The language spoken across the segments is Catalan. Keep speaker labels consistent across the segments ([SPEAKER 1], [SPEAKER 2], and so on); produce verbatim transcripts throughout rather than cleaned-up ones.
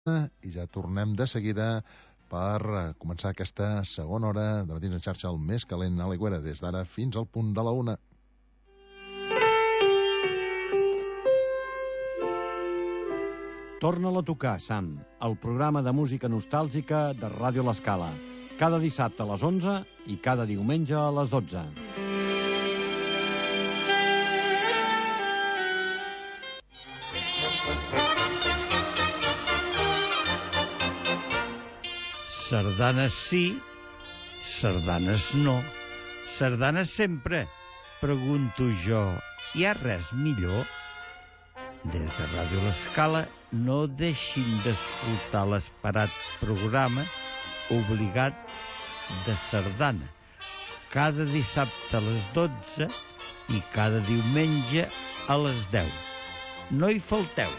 [SPEAKER 1] i ja tornem de seguida per començar aquesta segona hora de Matins en xarxa, el més calent a l'Aigüera, des d'ara fins al punt de la una.
[SPEAKER 2] Torna-la a tocar, Sam, el programa de música nostàlgica de Ràdio L'Escala, cada dissabte a les onze i cada diumenge a les dotze.
[SPEAKER 3] Sardanes sí, sardanes no. Sardanes sempre, pregunto jo. Hi ha res millor? Des de Ràdio L'Escala no deixin d'escoltar l'esperat programa obligat de sardana. Cada dissabte a les dotze i cada diumenge a les deu. No hi falteu.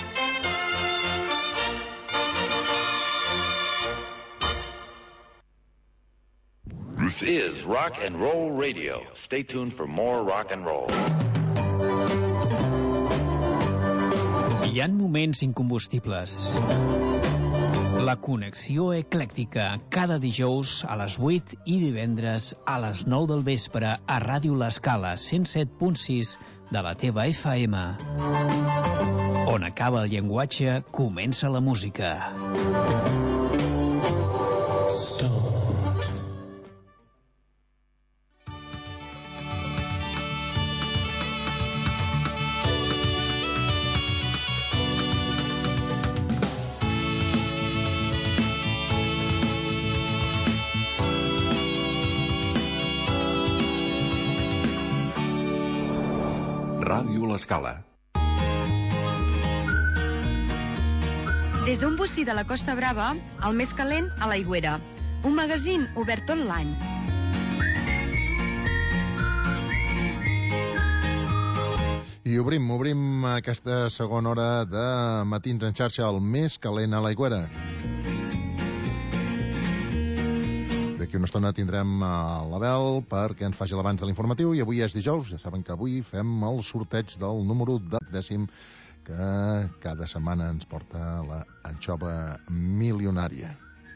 [SPEAKER 4] This is Rock and Roll Radio. Stay tuned for more rock and roll.
[SPEAKER 5] Hi ha moments incombustibles. La connexió eclèctica, cada dijous a les vuit i divendres a les nou del vespre a Ràdio L'Escala cent set punt sis de la teva F M. On acaba el llenguatge, comença la música. Stop.
[SPEAKER 6] Ràdio L'Escala.
[SPEAKER 7] Des d'un bocí de la Costa Brava, el més calent a l'Aigüera. Un magazín obert tot l'any.
[SPEAKER 1] I obrim, obrim aquesta segona hora de Matins en xarxa, el més calent a l'Aigüera. D'aquí una estona tindrem l'Abel perquè ens faci l'abans de l'informatiu, i avui és dijous, ja saben que avui fem el sorteig del número de dècim que cada setmana ens porta la anxova milionària.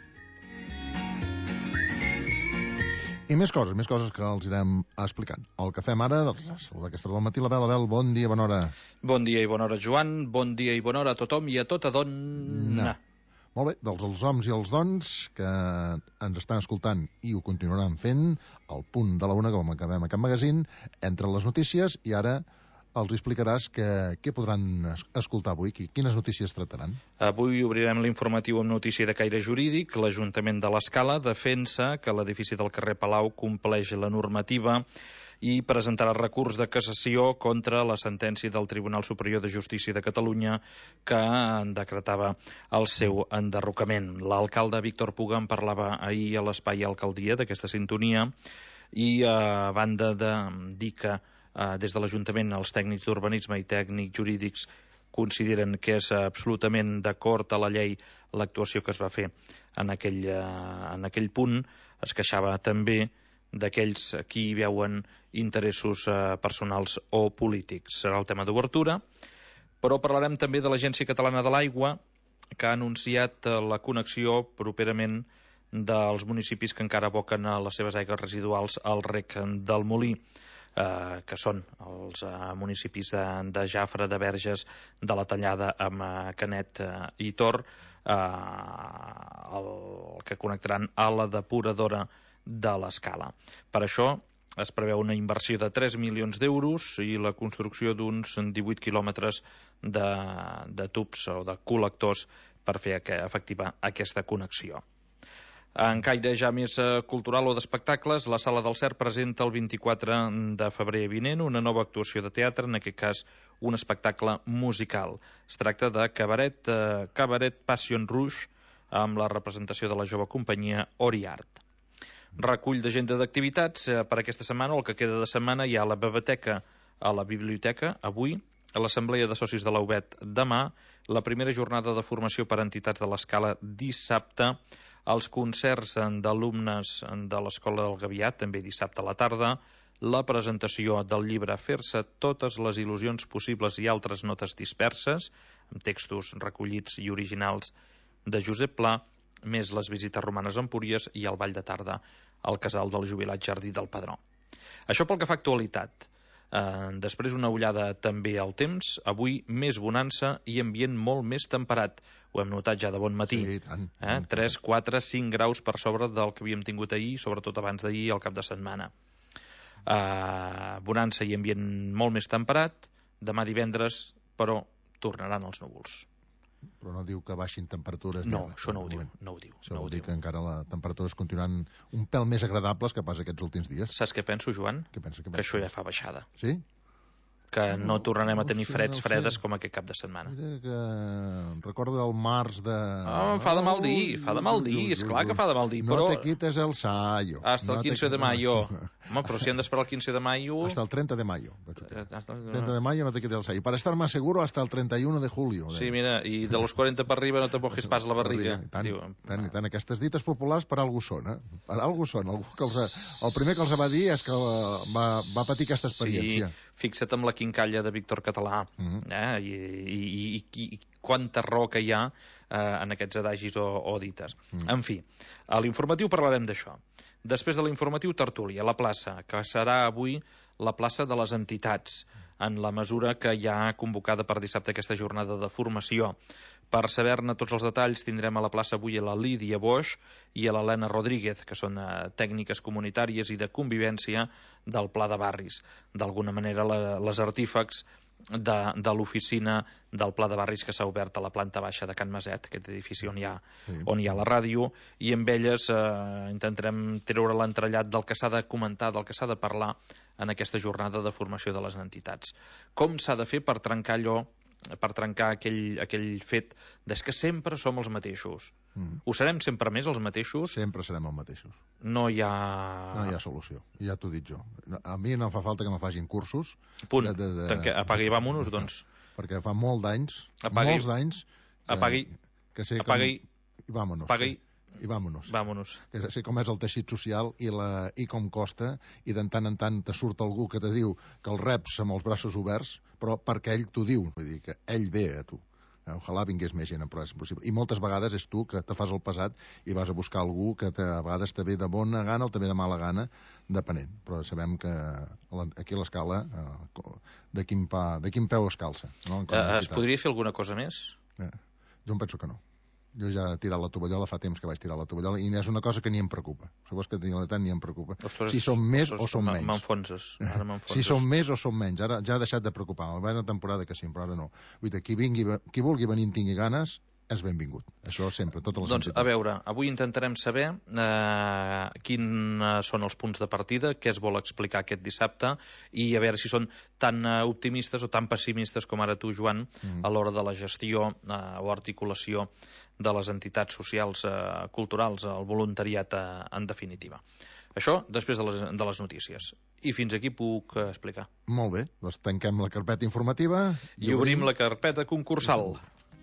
[SPEAKER 1] I més coses, més coses que els irem explicant. El que fem ara, doncs, saludar aquesta hora del matí, l'Abel. Abel, bon dia, bona hora.
[SPEAKER 8] Bon dia i bona hora, Joan. Bon dia i bona hora a tothom i a tota dona.
[SPEAKER 1] No. Molt bé, dels els homes i els dons que ens estan escoltant i ho continuaran fent, al punt de la una, com acabem aquest magazín, entre les notícies, i ara els explicaràs que, què podran escoltar avui, quines notícies tractaran.
[SPEAKER 8] Avui obrirem l'informatiu amb notícia de caire jurídic. L'Ajuntament de l'Escala defensa que l'edifici del carrer Palau compleix la normativa i presentarà recurs de cassació contra la sentència del Tribunal Superior de Justícia de Catalunya que en decretava el seu enderrocament. L'alcalde Víctor Puga en parlava ahir a l'Espai Alcaldia d'aquesta sintonia i a banda de dir que eh, des de l'Ajuntament els tècnics d'urbanisme i tècnics jurídics consideren que és absolutament d'acord a la llei l'actuació que es va fer en aquell, eh, en aquell punt, es queixava també d'aquells qui hi veuen interessos eh, personals o polítics. Serà el tema d'obertura, però parlarem també de l'Agència Catalana de l'Aigua, que ha anunciat eh, la connexió properament dels municipis que encara aboquen a les seves aigües residuals al rec del Molí, eh, que són els eh, municipis de, de Jafre, de Verges, de la Tallada, amb eh, Canet eh, i Tor, eh, el que connectaran a la depuradora de l'Escala. Per això es preveu una inversió de tres milions d'euros i la construcció d'uns divuit quilòmetres de, de tubs o de col·lectors per fer efectiva aquesta connexió. En caire ja més cultural o d'espectacles, la Sala del Cer presenta el vint-i-quatre de febrer vinent una nova actuació de teatre, en aquest cas un espectacle musical. Es tracta de Cabaret, eh, Cabaret Passion Rouge, amb la representació de la jove companyia Oriart. Recull d'agenda d'activitats per aquesta setmana, o el que queda de setmana. Hi ha la biblioteca a la biblioteca avui, a l'Assemblea de Socis de la U B E T demà, la primera jornada de formació per a entitats de l'Escala dissabte, els concerts d'alumnes de l'Escola del Gavià també dissabte a la tarda, la presentació del llibre Fer-se totes les il·lusions possibles i altres notes disperses, amb textos recollits i originals de Josep Pla, més les visites romanes a Empúries i el ball de tarda al casal del jubilat Jardí del Padró. Això pel que fa a actualitat. Eh, després una ullada també al temps. Avui més bonança i ambient molt més temperat. Ho hem notat ja de bon matí.
[SPEAKER 1] Sí, tant.
[SPEAKER 8] Eh? tres, quatre, cinc graus per sobre del que havíem tingut ahir, sobretot abans d'ahir al cap de setmana. Eh, bonança i ambient molt més temperat. Demà divendres, però, tornaran els núvols.
[SPEAKER 1] Però no diu que baixin temperatures.
[SPEAKER 8] No, això no ho diu. No ho diu.
[SPEAKER 1] Això
[SPEAKER 8] no
[SPEAKER 1] vol
[SPEAKER 8] ho
[SPEAKER 1] dir
[SPEAKER 8] diu.
[SPEAKER 1] que encara les temperatures continuaran un pèl més agradables que pas aquests últims dies.
[SPEAKER 8] Saps què penso, Joan?
[SPEAKER 1] Què pensa, què
[SPEAKER 8] Que
[SPEAKER 1] pensa?
[SPEAKER 8] això ja fa baixada.
[SPEAKER 1] Sí?
[SPEAKER 8] Que no,
[SPEAKER 1] No,
[SPEAKER 8] tornarem a
[SPEAKER 1] no
[SPEAKER 8] tenir
[SPEAKER 1] sé,
[SPEAKER 8] freds
[SPEAKER 1] no sé.
[SPEAKER 8] fredes com aquest cap de setmana.
[SPEAKER 1] Mira que recorda el març de...
[SPEAKER 8] Oh, fa de mal dir, fa de mal dir, és clar que fa de mal dir,
[SPEAKER 1] no
[SPEAKER 8] però...
[SPEAKER 1] te quites el sayo.
[SPEAKER 8] Hasta
[SPEAKER 1] no
[SPEAKER 8] el quince
[SPEAKER 1] te...
[SPEAKER 8] de mayo. Home, però si hem d'esperar el quince de mayo...
[SPEAKER 1] Hasta el treinta de mayo.
[SPEAKER 8] Hasta...
[SPEAKER 1] treinta de mayo no te quites el sayo. Para estar más seguro hasta el treinta y uno de julio.
[SPEAKER 8] Sí, mira, i de los quaranta per arriba no te mojes pas la barriga.
[SPEAKER 1] I tant,
[SPEAKER 8] Diu,
[SPEAKER 1] tant, i tant. Aquestes dites populars per algú són, eh? Per algú són. Algú que els, el primer que els va dir és que va, va patir aquesta experiència.
[SPEAKER 8] Sí, fixa't amb la quincalla de Víctor Català,
[SPEAKER 1] Mm-hmm.
[SPEAKER 8] eh? I, i, i, i quanta raó que hi ha eh, en aquests adagis o, o dites.
[SPEAKER 1] Mm.
[SPEAKER 8] En fi, a l'informatiu parlarem d'això. Després de l'informatiu, tertúlia, la plaça, que serà avui la plaça de les entitats, en la mesura que hi ha convocada per dissabte aquesta jornada de formació. Per saber-ne tots els detalls tindrem a la plaça avui a la Lídia Boix i a l'Helena Rodríguez, que són eh, tècniques comunitàries i de convivència del Pla de Barris. D'alguna manera, la, les artífecs de, de l'oficina del Pla de Barris que s'ha obert a la planta baixa de Can Maset, aquest edifici on hi ha,
[SPEAKER 1] Sí.
[SPEAKER 8] on hi ha la ràdio, i amb elles eh, intentarem treure l'entrellat del que s'ha de comentar, del que s'ha de parlar en aquesta jornada de formació de les entitats. Com s'ha de fer per trencar allò, per trencar aquell, aquell fet des que sempre som els mateixos.
[SPEAKER 1] Mm.
[SPEAKER 8] Ho serem sempre més els mateixos?
[SPEAKER 1] Sempre serem els mateixos.
[SPEAKER 8] No hi ha...
[SPEAKER 1] No hi ha solució, ja t'ho dic jo. A mi no fa falta que me facin cursos.
[SPEAKER 8] Punt.
[SPEAKER 1] De, de, de...
[SPEAKER 8] Tanque, apaga i vamonos, doncs.
[SPEAKER 1] Perquè fa molt d'anys,
[SPEAKER 8] Apagui.
[SPEAKER 1] molts d'anys... que-
[SPEAKER 8] Apagui.
[SPEAKER 1] Que sé
[SPEAKER 8] Apaga
[SPEAKER 1] com...
[SPEAKER 8] i...
[SPEAKER 1] I vámonos.
[SPEAKER 8] Apaga i...
[SPEAKER 1] I vámonos.
[SPEAKER 8] Vámonos.
[SPEAKER 1] Que sé com és el teixit social i, la, i com costa, i de tant en tant te surt algú que te diu que el reps amb els braços oberts, però perquè ell t'ho diu, vull dir que ell ve a tu. Ojalà vingués més gent, però és possible. I moltes vegades és tu que te fas el pesat i vas a buscar algú que te, a vegades te ve de bona gana o te ve de mala gana, depenent. Però sabem que aquí a l'escala eh, de, quin pa, de quin peu es calça. No?
[SPEAKER 8] Eh, es podria fer alguna cosa més?
[SPEAKER 1] Eh, jo em penso que no. Jo ja he tirat la tovallola, fa temps que vaig tirar la tovallola, i és una cosa que ni em preocupa. Sabeu que ni em preocupa.
[SPEAKER 8] Ostres,
[SPEAKER 1] si som més
[SPEAKER 8] ostres,
[SPEAKER 1] o som menys.
[SPEAKER 8] M'enfonses. Ara m'enfonses.
[SPEAKER 1] Si som més o som menys. Ara ja ha deixat de preocupar. Va una temporada que sí, però ara no. Vull dir, qui, vingui, qui vulgui venir en tingui ganes, és benvingut. Això sempre, totes les
[SPEAKER 8] Doncs,
[SPEAKER 1] entitats.
[SPEAKER 8] a veure, avui intentarem saber eh, quins són els punts de partida, què es vol explicar aquest dissabte, i a veure si són tan eh, optimistes o tan pessimistes com ara tu, Joan, mm. a l'hora de la gestió eh, o articulació de les entitats socials, eh, culturals, el voluntariat eh, en definitiva. Això després de les, de les notícies. I fins aquí puc eh, explicar.
[SPEAKER 1] Molt bé, doncs tanquem la carpeta informativa
[SPEAKER 8] I, I obrim la carpeta concursal.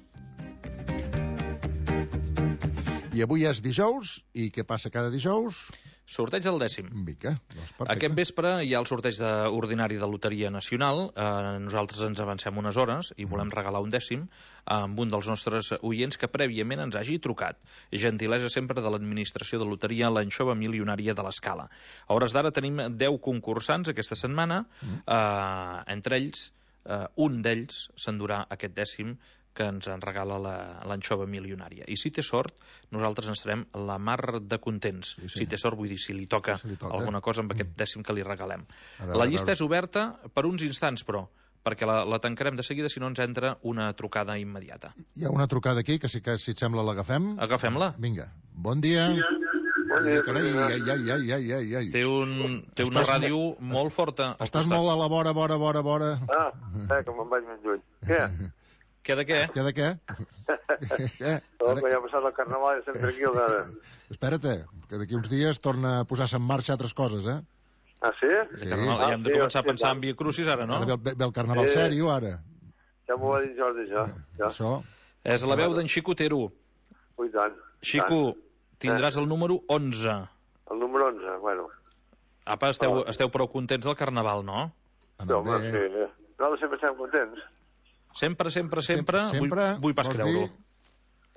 [SPEAKER 1] I avui és dijous, i què passa cada dijous?
[SPEAKER 8] Sorteig del dècim.
[SPEAKER 1] Vinga, doncs perfecte.
[SPEAKER 8] Aquest vespre hi ha el sorteig de, ordinari de Loteria Nacional. Eh, nosaltres ens avancem unes hores i volem regalar un dècim amb un dels nostres oients que prèviament ens hagi trucat. Gentilesa sempre de l'administració de loteria, l'anxova milionària de l'Escala. A hores d'ara tenim deu concursants aquesta setmana. Eh, entre ells, eh, un d'ells s'endurà aquest dècim que ens en regala l'anxova milionària. I si té sort, nosaltres ens estarem la mar de contents.
[SPEAKER 1] Sí, sí.
[SPEAKER 8] Si té sort, vull dir, si li toca,
[SPEAKER 1] Si li toca.
[SPEAKER 8] alguna cosa amb aquest dècim que li regalem.
[SPEAKER 1] A veure,
[SPEAKER 8] La
[SPEAKER 1] a
[SPEAKER 8] llista
[SPEAKER 1] veure.
[SPEAKER 8] és oberta per uns instants, però, perquè la, la tancarem de seguida si no ens entra una trucada immediata.
[SPEAKER 1] Hi ha una trucada aquí, que si, que, si et sembla l'agafem.
[SPEAKER 8] Agafem-la.
[SPEAKER 1] Vinga, bon dia.
[SPEAKER 9] Bon dia.
[SPEAKER 1] Carai, ai, ai, ai, ai, ai, ai.
[SPEAKER 8] Té, un, té una
[SPEAKER 1] Estàs
[SPEAKER 8] ràdio molt forta. al
[SPEAKER 1] Estàs
[SPEAKER 8] costat.
[SPEAKER 1] molt a la vora, vora, vora, vora.
[SPEAKER 9] Ah, eh, que me'n vaig més lluny. Què?
[SPEAKER 8] Què de què?
[SPEAKER 1] Què de què? què?
[SPEAKER 9] Oh, que ja ha passat el carnaval i estem tranquils ara.
[SPEAKER 1] Espera't, que d'aquí uns dies torna a posar-se en marxa altres coses, eh?
[SPEAKER 9] Ah, sí?
[SPEAKER 8] De carnaval, ja hem de
[SPEAKER 9] Ah, sí,
[SPEAKER 8] començar a
[SPEAKER 9] sí,
[SPEAKER 8] pensar
[SPEAKER 9] sí.
[SPEAKER 8] en Via Crucis ara, no?
[SPEAKER 1] Ara ve, el- ve el carnaval
[SPEAKER 9] Sí.
[SPEAKER 1] sèrio, ara.
[SPEAKER 9] Ja m'ho va dir Jordi, això. Ja.
[SPEAKER 1] Això,
[SPEAKER 8] És la veu d'en Xico Tero.
[SPEAKER 9] Ui, tant.
[SPEAKER 8] Xico,
[SPEAKER 9] tant.
[SPEAKER 8] tindràs el número onze.
[SPEAKER 9] El número onze, bueno.
[SPEAKER 8] Apa, esteu,
[SPEAKER 9] Ah.
[SPEAKER 8] esteu prou contents del carnaval, no?
[SPEAKER 9] Sí, home,
[SPEAKER 1] bé.
[SPEAKER 9] sí. eh. Nosaltres sempre estem contents.
[SPEAKER 8] Sempre, sempre, sempre,
[SPEAKER 1] Sempre,
[SPEAKER 8] vull, vull pas
[SPEAKER 1] vols
[SPEAKER 8] creure-ho.
[SPEAKER 1] dir?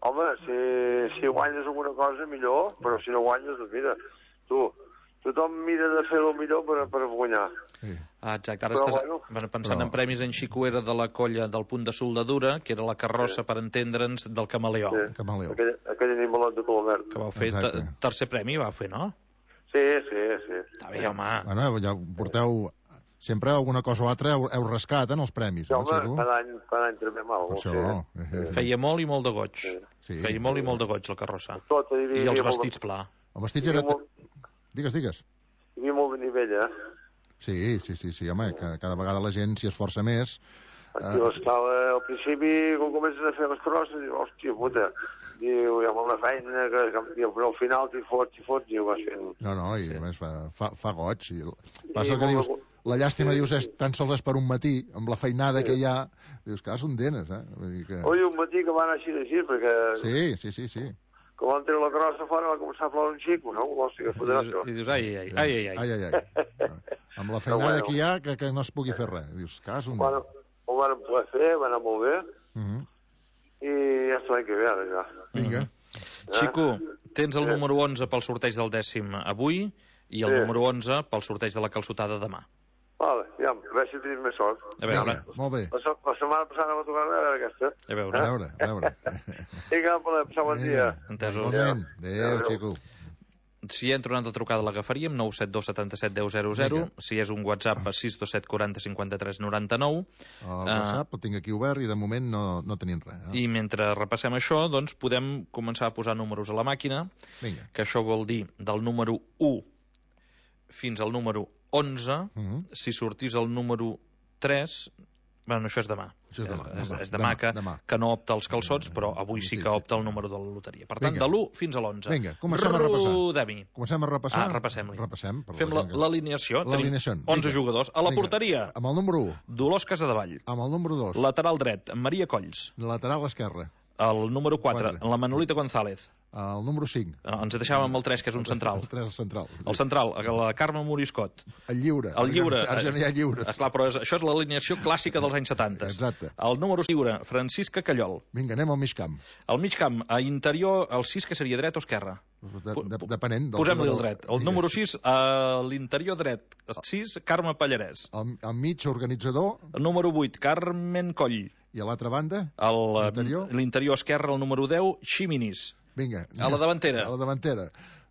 [SPEAKER 9] Home, si, si guanyes alguna cosa, millor, però si no guanyes, doncs mira, tu, tothom mira de fer el millor per, per guanyar.
[SPEAKER 1] Sí.
[SPEAKER 8] Ah, exacte, ara
[SPEAKER 9] Però,
[SPEAKER 8] estàs
[SPEAKER 9] bueno,
[SPEAKER 8] pensant
[SPEAKER 1] però-
[SPEAKER 8] en premis. En Xico era de la colla del Punt de Soldadura, que era la carrossa,
[SPEAKER 9] Sí.
[SPEAKER 8] per entendre'ns, del Camaleó,
[SPEAKER 9] Sí.
[SPEAKER 1] Camaleó.
[SPEAKER 9] Aquell, aquell animalot de color
[SPEAKER 8] que
[SPEAKER 9] verd.
[SPEAKER 8] vau fer
[SPEAKER 1] Exacte.
[SPEAKER 8] te- tercer premi, vau fer, no?
[SPEAKER 9] Sí, sí, sí.
[SPEAKER 8] Està bé, home.
[SPEAKER 1] Bueno, ja porteu... Sempre alguna cosa o altra heu, heu rascat en els premis,
[SPEAKER 9] Sí,
[SPEAKER 1] no,
[SPEAKER 9] home,
[SPEAKER 1] Xico?
[SPEAKER 9] cada any, cada any trobem
[SPEAKER 1] Per
[SPEAKER 9] alguna
[SPEAKER 1] això...
[SPEAKER 9] cosa.
[SPEAKER 1] eh, eh.
[SPEAKER 8] Feia molt i molt de goig.
[SPEAKER 9] Sí.
[SPEAKER 1] Sí.
[SPEAKER 8] Feia molt i molt de goig, la carrossa.
[SPEAKER 9] Tot, hi havia,
[SPEAKER 8] I els
[SPEAKER 9] hi havia
[SPEAKER 8] vestits
[SPEAKER 9] molt,
[SPEAKER 8] pla.
[SPEAKER 1] El vestit
[SPEAKER 9] hi
[SPEAKER 1] era...
[SPEAKER 9] havia molt,
[SPEAKER 1] Digues, digues.
[SPEAKER 9] hi havia molt de nivell, eh?
[SPEAKER 1] Sí, sí, sí, sí, home, que cada vegada la gent s'hi esforça més.
[SPEAKER 9] Aquí a l'escala, al principi, quan comences a fer les crosses, dius, hòstia puta, diu, hi ha molta feina, que, que, diu, però al final t'hi fots, t'hi fots, i ho vas fent.
[SPEAKER 1] No, no, i a més fa, fa, fa goig. I passa
[SPEAKER 9] I
[SPEAKER 1] el que
[SPEAKER 9] molt
[SPEAKER 1] dius,
[SPEAKER 9] de-
[SPEAKER 1] la llàstima,
[SPEAKER 9] Sí,
[SPEAKER 1] dius, és
[SPEAKER 9] sí.
[SPEAKER 1] tan sols és per un matí, amb la feinada
[SPEAKER 9] Sí.
[SPEAKER 1] que hi ha, dius, que són denes, eh? Vull dir que...
[SPEAKER 9] Oi, un matí que va anar així d'així, perquè
[SPEAKER 1] Sí, sí, sí, sí.
[SPEAKER 9] quan van treure la crossa fora va començar a ploure un xico, no? Hòstia, que
[SPEAKER 8] I
[SPEAKER 9] fotrà
[SPEAKER 8] dius,
[SPEAKER 9] això.
[SPEAKER 8] i dius ai, ai, ai, ai, ai.
[SPEAKER 1] ai, ai, ai. Amb la feinada
[SPEAKER 9] bueno.
[SPEAKER 1] que hi ha, que, que no es pugui fer res. Dius, cas, un...
[SPEAKER 9] Bueno, ho van poder fer, va anar molt bé,
[SPEAKER 1] Uh -huh.
[SPEAKER 9] i ja està l'any que ve, ara, ja.
[SPEAKER 1] Vinga.
[SPEAKER 8] Xico, tens el
[SPEAKER 9] Sí.
[SPEAKER 8] número onze pel sorteig del dècim avui i el
[SPEAKER 9] Sí.
[SPEAKER 8] número onze pel sorteig de la calçotada demà.
[SPEAKER 9] Vale, ja, a veure si tenim més sort.
[SPEAKER 8] A veure,
[SPEAKER 1] Vinga, molt bé.
[SPEAKER 9] La, se- la setmana passada va tocar a veure aquesta.
[SPEAKER 8] a
[SPEAKER 1] A
[SPEAKER 8] veure.
[SPEAKER 1] veure, a veure.
[SPEAKER 9] Vinga, per passar bon dia.
[SPEAKER 8] Entesos.
[SPEAKER 1] Igualment. Adéu,
[SPEAKER 9] Adéu.
[SPEAKER 1] Xico.
[SPEAKER 8] Si entra una altra trucada l'agafaríem, nou set dos setanta set deu zero zero.
[SPEAKER 1] Vinga.
[SPEAKER 8] Si és un WhatsApp, a sis dos set quaranta cinquanta tres noranta nou.
[SPEAKER 1] El
[SPEAKER 8] Ah.
[SPEAKER 1] WhatsApp el tinc aquí obert i de moment no, no tenim res. Eh?
[SPEAKER 8] I mentre repassem això, doncs podem començar a posar números a la màquina,
[SPEAKER 1] Vinga.
[SPEAKER 8] que això vol dir del número u fins al número onze.
[SPEAKER 1] Uh -huh.
[SPEAKER 8] Si sortís el número tres... Bueno, això és demà.
[SPEAKER 1] Això és demà,
[SPEAKER 8] És,
[SPEAKER 1] demà,
[SPEAKER 8] és demà,
[SPEAKER 1] demà,
[SPEAKER 8] que,
[SPEAKER 1] demà.
[SPEAKER 8] que no opta als calçots, però avui sí
[SPEAKER 1] Sí,
[SPEAKER 8] que
[SPEAKER 1] sí.
[SPEAKER 8] opta el número de la loteria. Per tant,
[SPEAKER 1] Vinga.
[SPEAKER 8] de l'u fins a l'onze.
[SPEAKER 1] Vinga, comencem a repassar.
[SPEAKER 8] Rodem-hi.
[SPEAKER 1] Comencem a repassar?
[SPEAKER 8] Ah, repassem-li.
[SPEAKER 1] Repassem. per
[SPEAKER 8] Fem
[SPEAKER 1] la
[SPEAKER 8] la-
[SPEAKER 1] gent que-
[SPEAKER 8] l'alineació. Tenim
[SPEAKER 1] L'alineació.
[SPEAKER 8] onze
[SPEAKER 1] Vinga.
[SPEAKER 8] jugadors. A la
[SPEAKER 1] Vinga.
[SPEAKER 8] porteria,
[SPEAKER 1] Amb el número u,
[SPEAKER 8] Dolors Casadevall.
[SPEAKER 1] amb el número dos,
[SPEAKER 8] Lateral dret, Maria Colls.
[SPEAKER 1] lateral esquerre,
[SPEAKER 8] El número quatre,
[SPEAKER 1] Quatre.
[SPEAKER 8] la Manolita González.
[SPEAKER 1] el número cinc,
[SPEAKER 8] Eh, Ens deixàvem amb el tres, que és un central.
[SPEAKER 1] el tres central,
[SPEAKER 8] El central, la Carme Moriscot.
[SPEAKER 1] el lliure,
[SPEAKER 8] El lliure.
[SPEAKER 1] ara ja no hi ha lliures.
[SPEAKER 8] Esclar, però és, això és l'alineació clàssica dels anys setanta.
[SPEAKER 1] Exacte.
[SPEAKER 8] El número lliure, Francisca Callol.
[SPEAKER 1] Vinga, anem al mig camp.
[SPEAKER 8] Al mig camp, a interior, el sis, que seria dret o esquerra?
[SPEAKER 1] De, de, depenent del
[SPEAKER 8] Posem-li el
[SPEAKER 1] jugador.
[SPEAKER 8] dret. El
[SPEAKER 1] Vinga.
[SPEAKER 8] número sis, a l'interior dret, el sis, Carme Pallarès.
[SPEAKER 1] Al, al mig organitzador
[SPEAKER 8] El número vuit, Carmen Coll.
[SPEAKER 1] i a l'altra banda,
[SPEAKER 8] El, eh,
[SPEAKER 1] L'interior?
[SPEAKER 8] L'interior esquerre, el número deu, Ximinis.
[SPEAKER 1] vinga.
[SPEAKER 8] A la davantera.
[SPEAKER 1] A la davantera.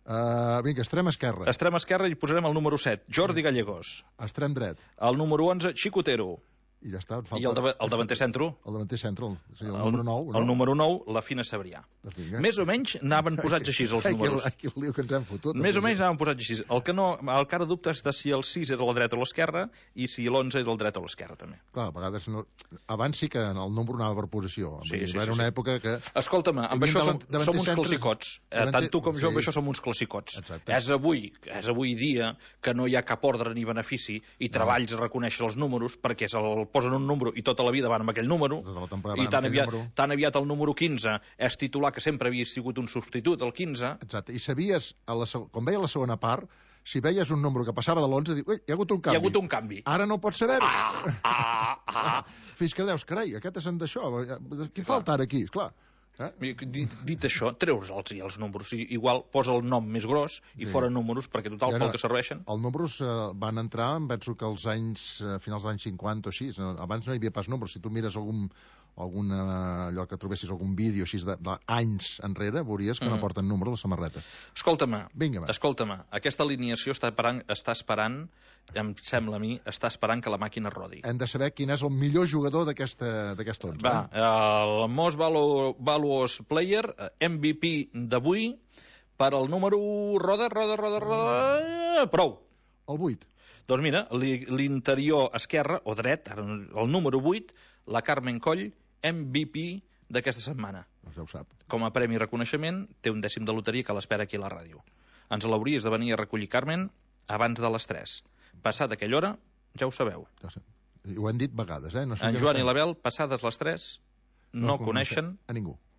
[SPEAKER 1] Uh, vinga, extrem esquerre,
[SPEAKER 8] Extrem esquerre hi posarem el número set, Jordi Gallegos.
[SPEAKER 1] extrem dret,
[SPEAKER 8] El número onze, Xicotero.
[SPEAKER 1] i ja està. et Falta
[SPEAKER 8] I el, dava- el davanter centro,
[SPEAKER 1] el davanter central, o sigui, el,
[SPEAKER 8] el,
[SPEAKER 1] número nou. No?
[SPEAKER 8] el número nou, la Fina Sabrià.
[SPEAKER 1] Vinga.
[SPEAKER 8] Més o menys anaven posats així els
[SPEAKER 1] Aquí,
[SPEAKER 8] números.
[SPEAKER 1] aquí el lío que ens hem fotut.
[SPEAKER 8] Més o menys anaven posats així. El que, no, el que ara dubte és de si el sis era a la dreta o a l'esquerra i si l'onze era al dret o a l'esquerra, també.
[SPEAKER 1] Clar, a vegades no... Abans sí que el número anava per posició.
[SPEAKER 8] Sí,
[SPEAKER 1] Vull dir,
[SPEAKER 8] sí,
[SPEAKER 1] era
[SPEAKER 8] sí,
[SPEAKER 1] una
[SPEAKER 8] sí.
[SPEAKER 1] època que...
[SPEAKER 8] Escolta'm, amb
[SPEAKER 1] Tenim
[SPEAKER 8] això som,
[SPEAKER 1] davant- davanter
[SPEAKER 8] som uns
[SPEAKER 1] centres-
[SPEAKER 8] classicots. Eh,
[SPEAKER 1] davanter-
[SPEAKER 8] Tant tu com jo amb
[SPEAKER 1] sí.
[SPEAKER 8] això som uns classicots.
[SPEAKER 1] Exacte.
[SPEAKER 8] És avui, és avui dia que no hi ha cap ordre ni benefici i treballs a reconèixer els números perquè se'l posen un número i tota la vida van amb aquell número
[SPEAKER 1] Tota la temporada
[SPEAKER 8] i
[SPEAKER 1] van
[SPEAKER 8] tan
[SPEAKER 1] amb aquell
[SPEAKER 8] aviat,
[SPEAKER 1] número.
[SPEAKER 8] tan aviat el número quinze és titular, que sempre havia sigut un substitut, el quinze.
[SPEAKER 1] Exacte. I sabies, a la, seg- quan veia la segona part, si veies un número que passava de l'onze, dius, ui, hi ha hagut un
[SPEAKER 8] Hi
[SPEAKER 1] canvi.
[SPEAKER 8] ha hagut un canvi.
[SPEAKER 1] Ara no pots saber-ho.
[SPEAKER 8] Ah, ah, ah.
[SPEAKER 1] Fins que deus, carai, aquest és en d'això. Qui falta ara aquí? Esclar. Eh?
[SPEAKER 8] Dit, dit això, treure'ls els números. I, igual posa el nom més gros i
[SPEAKER 1] Sí.
[SPEAKER 8] fora números, perquè total,
[SPEAKER 1] I
[SPEAKER 8] pel
[SPEAKER 1] ara,
[SPEAKER 8] que serveixen.
[SPEAKER 1] Els números eh, van entrar, em penso que als anys, eh, finals dels anys cinquanta o així, eh, abans no hi havia pas números. Si tu mires algun, algun eh, allò que trobessis algun vídeo així d'anys enrere, veuries que
[SPEAKER 8] Mhm.
[SPEAKER 1] no porten números les samarretes.
[SPEAKER 8] Escolta-me,
[SPEAKER 1] Vinga, va.
[SPEAKER 8] escolta-me, aquesta alineació està esperant, està esperant, em sembla a mi, està esperant que la màquina rodi.
[SPEAKER 1] Hem de saber quin és el millor jugador d'aquesta d'aquest onze.
[SPEAKER 8] Va, el Most Valu- Valuous Player, eh, M V P d'avui, per al número... Roda, roda, roda, roda... Prou.
[SPEAKER 1] El vuit.
[SPEAKER 8] Doncs mira, li- l'interior esquerre, o dret, ara el número vuit, la Carmen Coll, M V P d'aquesta setmana.
[SPEAKER 1] Doncs ja ho sap.
[SPEAKER 8] Com a premi i reconeixement, té un dècim de loteria que l'espera aquí a la ràdio. Ens l'hauries de venir a recollir, Carmen, abans de les tres. Passada aquella hora, ja ho sabeu.
[SPEAKER 1] Ja ho, sé. I ho hem dit vegades, eh? No sé
[SPEAKER 8] En
[SPEAKER 1] què
[SPEAKER 8] Joan i
[SPEAKER 1] estem-
[SPEAKER 8] l'Abel, passades les tres, no, coneixen
[SPEAKER 1] a ningú.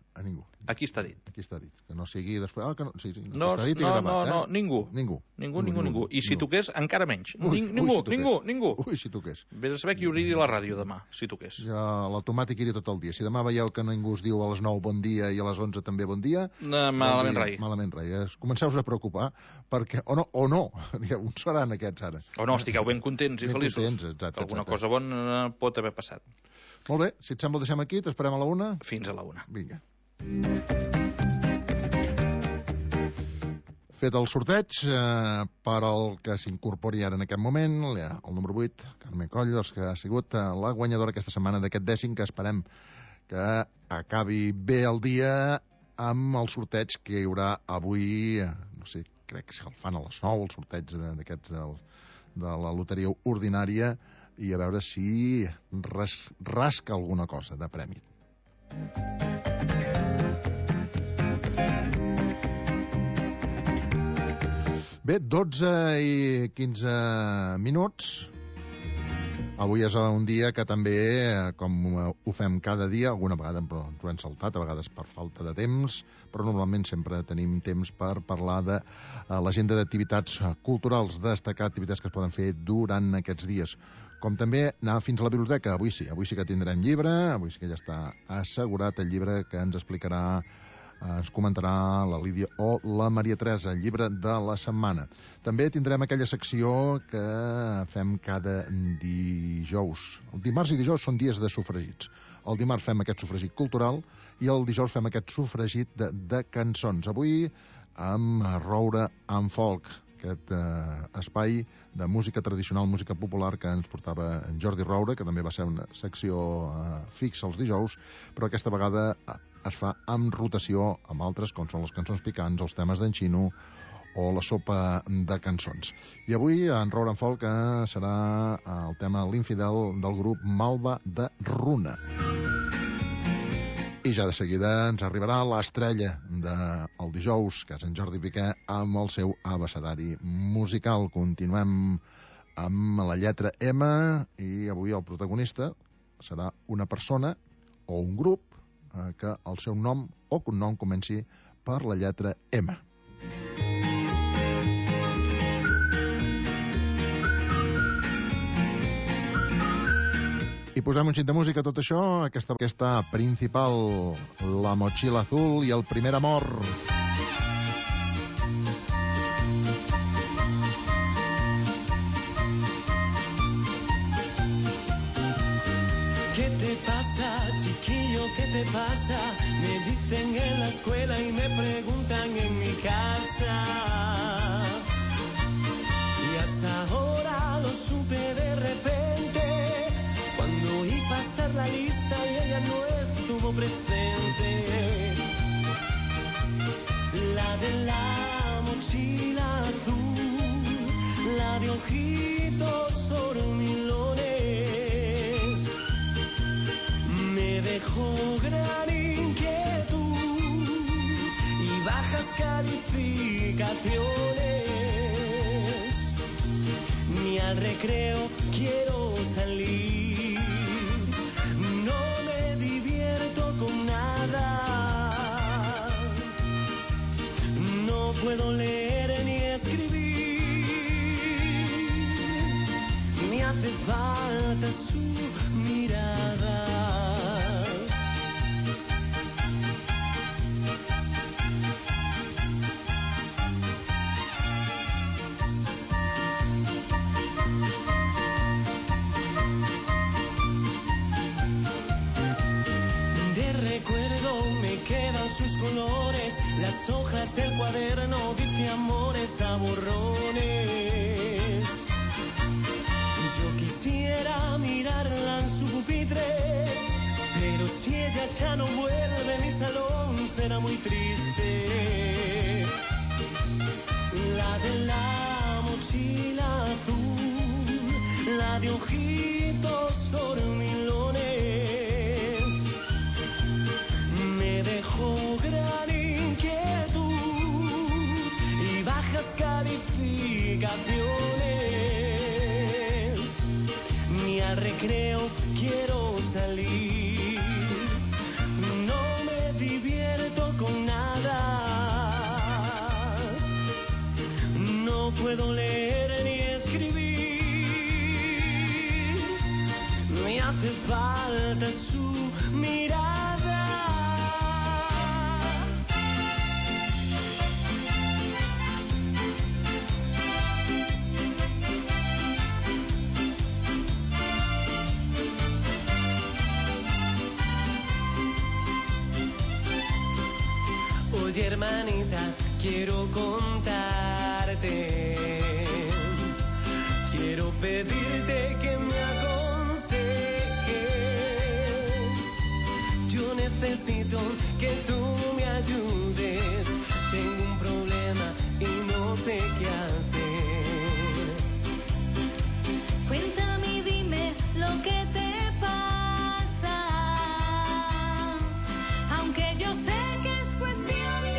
[SPEAKER 1] A ningú.
[SPEAKER 8] Aquí està dit.
[SPEAKER 1] Aquí està dit. Que no sigui després... Ah, que no... Sí, sí,
[SPEAKER 8] no,
[SPEAKER 1] està dit i
[SPEAKER 8] no,
[SPEAKER 1] gravat,
[SPEAKER 8] no,
[SPEAKER 1] eh?
[SPEAKER 8] no, ningú.
[SPEAKER 1] Ningú.
[SPEAKER 8] Ningú, ningú, ningú. I si
[SPEAKER 1] ningú.
[SPEAKER 8] toqués, encara menys.
[SPEAKER 1] Ui,
[SPEAKER 8] Ning,
[SPEAKER 1] ui,
[SPEAKER 8] ningú,
[SPEAKER 1] si toqués.
[SPEAKER 8] ningú, ningú.
[SPEAKER 1] Ui, si toqués.
[SPEAKER 8] Vés a saber qui obrir la ràdio demà, si toqués.
[SPEAKER 1] Ja l'automàtic iria tot el dia. Si demà veieu que ningú us diu a les nou bon dia i a les onze també bon dia...
[SPEAKER 8] No, malament
[SPEAKER 1] bon dia,
[SPEAKER 8] rai.
[SPEAKER 1] Malament rai. Eh? Comenceu-vos a preocupar, perquè... O no, o no. On seran aquests ara?
[SPEAKER 8] O no, estigueu ben contents i
[SPEAKER 1] ben
[SPEAKER 8] feliços.
[SPEAKER 1] Contents, exacte,
[SPEAKER 8] que alguna
[SPEAKER 1] exacte.
[SPEAKER 8] cosa bona pot haver passat.
[SPEAKER 1] Molt bé, si et sembla, deixem aquí, t'esperem a la una.
[SPEAKER 8] Fins a la una.
[SPEAKER 1] Vinga. Fet el sorteig, eh, per al que s'incorpori ara en aquest moment, el número vuit, Carme Coll, doncs, que ha sigut la guanyadora aquesta setmana d'aquest dècim, que esperem que acabi bé el dia amb el sorteig que hi haurà avui, no sé, crec que el fan a les nou, el sorteig d'aquests de, de la loteria ordinària, i a veure si ras, rasca alguna cosa de premi. Bé, dotze i quinze minuts. Avui és un dia que també, com ho fem cada dia, alguna vegada però ens ho hem saltat, a vegades per falta de temps, però normalment sempre tenim temps per parlar de l'agenda d'activitats culturals, destacar activitats que es poden fer durant aquests dies. Com també anar fins a la biblioteca. Avui sí, avui sí que tindrem llibre, avui sí que ja està assegurat el llibre que ens explicarà, ens comentarà la Lídia o la Maria Teresa, el llibre de la setmana. També tindrem aquella secció que fem cada dijous. El dimarts i dijous són dies de sufragits. El dimarts fem aquest sufragit cultural i el dijous fem aquest sufragit de, de cançons. Avui amb Roure en Folk, aquest eh, espai de música tradicional, música popular que ens portava en Jordi Roure, que també va ser una secció eh, fixa els dijous, però aquesta vegada es fa amb rotació amb altres, com són les cançons picants, els temes d'en Xino o la sopa de cançons. I avui en Roure en Folk eh, serà el tema L'Infidel del grup Malva de Runa. I ja de seguida ens arribarà l'estrella del dijous, que és en Jordi Piqué, amb el seu abecedari musical. Continuem amb la lletra M i avui el protagonista serà una persona o un grup eh, que el seu nom o cognom comenci per la lletra M. I posem un xic de música a tot això, aquesta, aquesta principal, La Mochila Azul i El Primer Amor.
[SPEAKER 10] ¿Qué te pasa, chiquillo? ¿Qué te pasa? Me dicen en la escuela y me preguntan en mi casa. Y hasta ahora lo supe de repente, cuando oí pasar la lista y ella no estuvo presente. La de la mochila azul, la de ojitos hormilones, me dejó gran inquietud y bajas calificaciones. Ni al recreo quiero salir, no me divierto con nada, no puedo leer ni escribir, me hace falta su mirada. Sus colores, las hojas del cuaderno dice amores a borrones. Yo quisiera mirarla en su pupitre, pero si ella ya no vuelve, mi salón será muy triste. La de la mochila azul, la de ojitos dormilones, dejó gran inquietud y bajas calificaciones. Ni al recreo quiero salir, no me divierto puedo leer ni escribir. Me hace falta su mirada. Oye, hermanita, quiero contarte, quiero pedirte que me aconsejes. Yo necesito que tú me ayudes. Tengo un problema y no sé qué hacer. Cuéntame y dime lo que te pasa, aunque yo sé que es cuestión.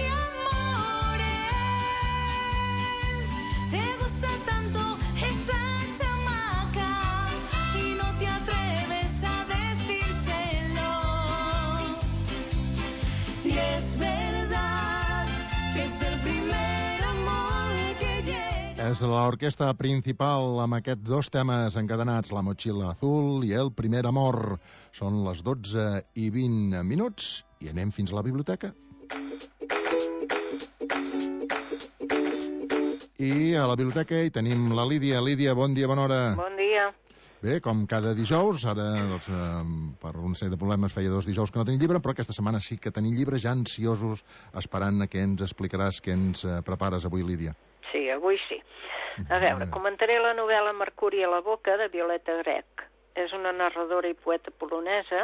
[SPEAKER 1] És l'orquestra principal amb aquests dos temes encadenats, La Mochila Azul i El Primer Amor. Són les dotze i vint minuts i anem fins a la biblioteca. I a la biblioteca hi tenim la Lídia. Lídia, bon dia, bona hora.
[SPEAKER 11] Bon dia.
[SPEAKER 1] Bé, com cada dijous, ara doncs, per una sèrie de problemes feia dos dijous que no tenim llibre, però aquesta setmana sí que tenim llibre, ja ansiosos, esperant a què ens explicaràs, què ens prepares avui, Lídia.
[SPEAKER 11] Sí, avui sí. A veure, comentaré la novel·la Mercuri a la boca, de Violeta Grec. És una narradora i poeta polonesa.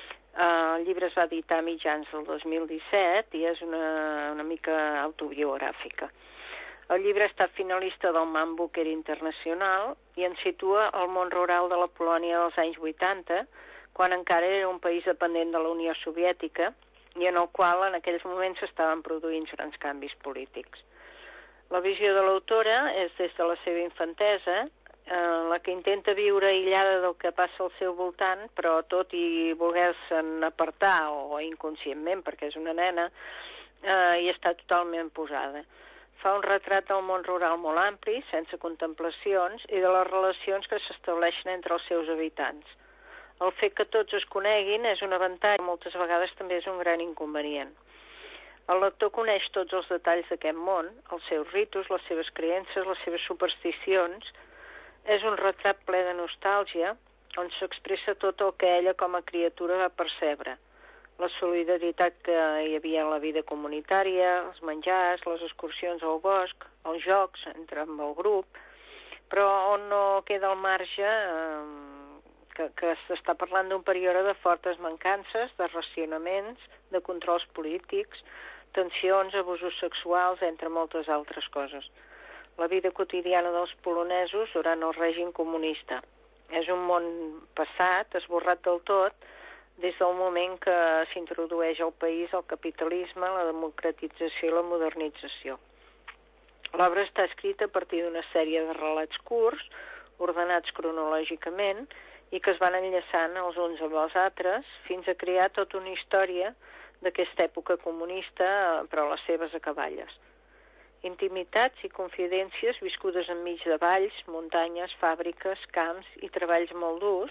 [SPEAKER 11] El llibre es va editar a mitjans del dos mil disset i és una, una mica autobiogràfica. El llibre ha estat finalista del Man Booker Internacional i ens situa al món rural de la Polònia dels anys vuitanta, quan encara era un país dependent de la Unió Soviètica i en el qual en aquells moments s'estaven produint grans canvis polítics. La visió de l'autora és des de la seva infantesa, eh, la que intenta viure aïllada del que passa al seu voltant, però tot i voler-se'n apartar, o inconscientment, perquè és una nena, eh, hi està totalment posada. Fa un retrat del món rural molt ampli, sense contemplacions, i de les relacions que s'estableixen entre els seus habitants. El fet que tots es coneguin és un avantatge, moltes vegades també és un gran inconvenient. El lector coneix tots els detalls d'aquest món, els seus ritus, les seves creences, les seves supersticions. És un retrat ple de nostàlgia, on s'expressa tot el que ella com a criatura va percebre. La solidaritat que hi havia en la vida comunitària, els menjars, les excursions al bosc, els jocs entre amb el grup, però on no queda al marge eh, que, que s'està parlant d'un període de fortes mancances, de racionaments, de controls polítics, tensions, abusos sexuals, entre moltes altres coses. La vida quotidiana dels polonesos durant el règim comunista. És un món passat, esborrat del tot, des del moment que s'introdueix al país el capitalisme, la democratització i la modernització. L'obra està escrita a partir d'una sèrie de relats curts, ordenats cronològicament, i que es van enllaçant els uns amb els altres, fins a crear tota una història d'aquesta època comunista, però les seves acaballes. Intimitats i confidències viscudes enmig de valls, muntanyes, fàbriques, camps i treballs molt durs.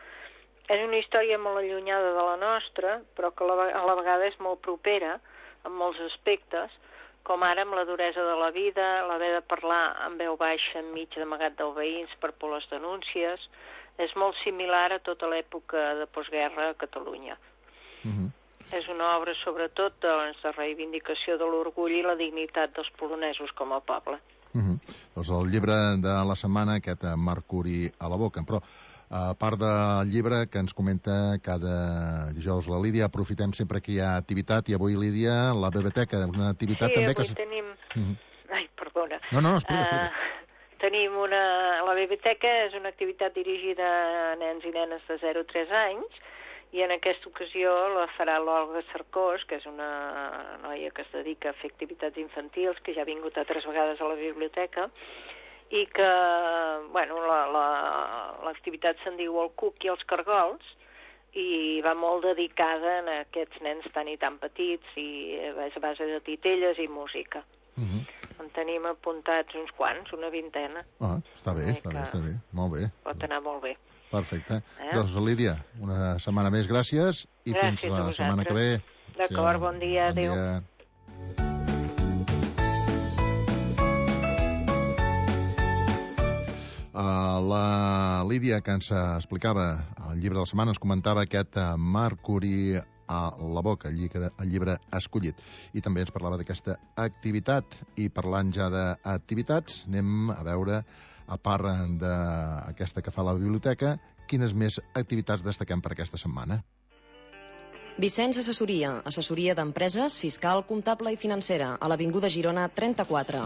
[SPEAKER 11] És una història molt allunyada de la nostra, però que a la vegada és molt propera en molts aspectes, com ara amb la duresa de la vida, l'haver de parlar amb veu baixa enmig d'amagat dels veïns per por les denúncies. És molt similar a tota l'època de postguerra a Catalunya. Mm-hmm. És una obra, sobretot, doncs, de reivindicació de l'orgull i la dignitat dels polonesos com a poble.
[SPEAKER 1] Mm-hmm. Doncs el llibre de la setmana, aquest Mercuri a la boca. Però, a part del llibre que ens comenta cada dijous la Lídia, aprofitem sempre que hi ha activitat, i avui, Lídia, la biblioteca, una activitat
[SPEAKER 11] sí,
[SPEAKER 1] també
[SPEAKER 11] que...
[SPEAKER 1] Sí,
[SPEAKER 11] avui tenim...
[SPEAKER 1] Mm-hmm.
[SPEAKER 11] Ai, perdona.
[SPEAKER 1] No, no, explica, explica.
[SPEAKER 11] Uh, tenim una... La biblioteca és una activitat dirigida a nens i nenes de zero a tres anys, i en aquesta ocasió la farà l'Olga Cercós, que és una noia que es dedica a fer activitats infantils, que ja ha vingut altres vegades a la biblioteca, i que, bueno, l'activitat la, la, se'n diu El cuc i els cargols, i va molt dedicada a aquests nens tan i tan petits, i és a base de titelles i música. Uh-huh. En tenim apuntats uns quants, una vintena.
[SPEAKER 1] Ah, està bé, està bé, està bé. Molt bé.
[SPEAKER 11] Pot anar molt bé.
[SPEAKER 1] Perfecte. Eh? Doncs, Lídia, una setmana més, gràcies, i
[SPEAKER 11] gràcies
[SPEAKER 1] fins la setmana que ve.
[SPEAKER 11] D'acord, bon dia,
[SPEAKER 1] bon
[SPEAKER 11] adéu.
[SPEAKER 1] Dia. Uh, la Lídia, que ens explicava el llibre de la setmana, ens comentava aquest uh, Mercuri a la boca, el llibre, el llibre escollit. I també ens parlava d'aquesta activitat. I parlant ja d'activitats, anem a veure, a part d'aquesta que fa la biblioteca, quines més activitats destaquem per aquesta setmana?
[SPEAKER 12] Vicenç Assessoria, assessoria d'empreses, fiscal, comptable i financera, a l'Avinguda Girona trenta-quatre.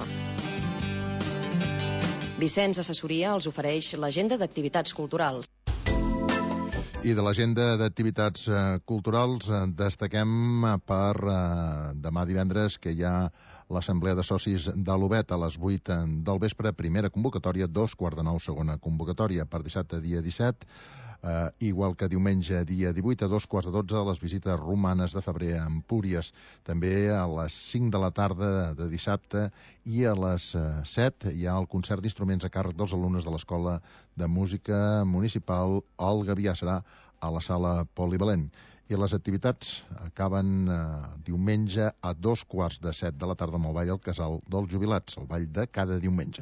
[SPEAKER 12] Vicenç Assessoria els ofereix l'agenda d'activitats culturals.
[SPEAKER 1] I de l'agenda d'activitats eh, culturals eh, destaquem per eh, demà divendres que hi ha l'Assemblea de Socis de l'Obet a les vuit del vespre, primera convocatòria, dos quarts de nou, segona convocatòria. Per dissabte, dia disset, eh, igual que diumenge, dia divuit, a dos quarts de dotze, les visites romanes de febrer a Empúries. També a les cinc de la tarda de dissabte i a les eh, set hi ha el concert d'instruments a càrrec dels alumnes de l'Escola de Música Municipal El Gavià. Serà a la sala polivalent. I les activitats acaben eh, diumenge a dos quarts de set de la tarda amb el ball al Casal dels Jubilats, el ball de cada diumenge.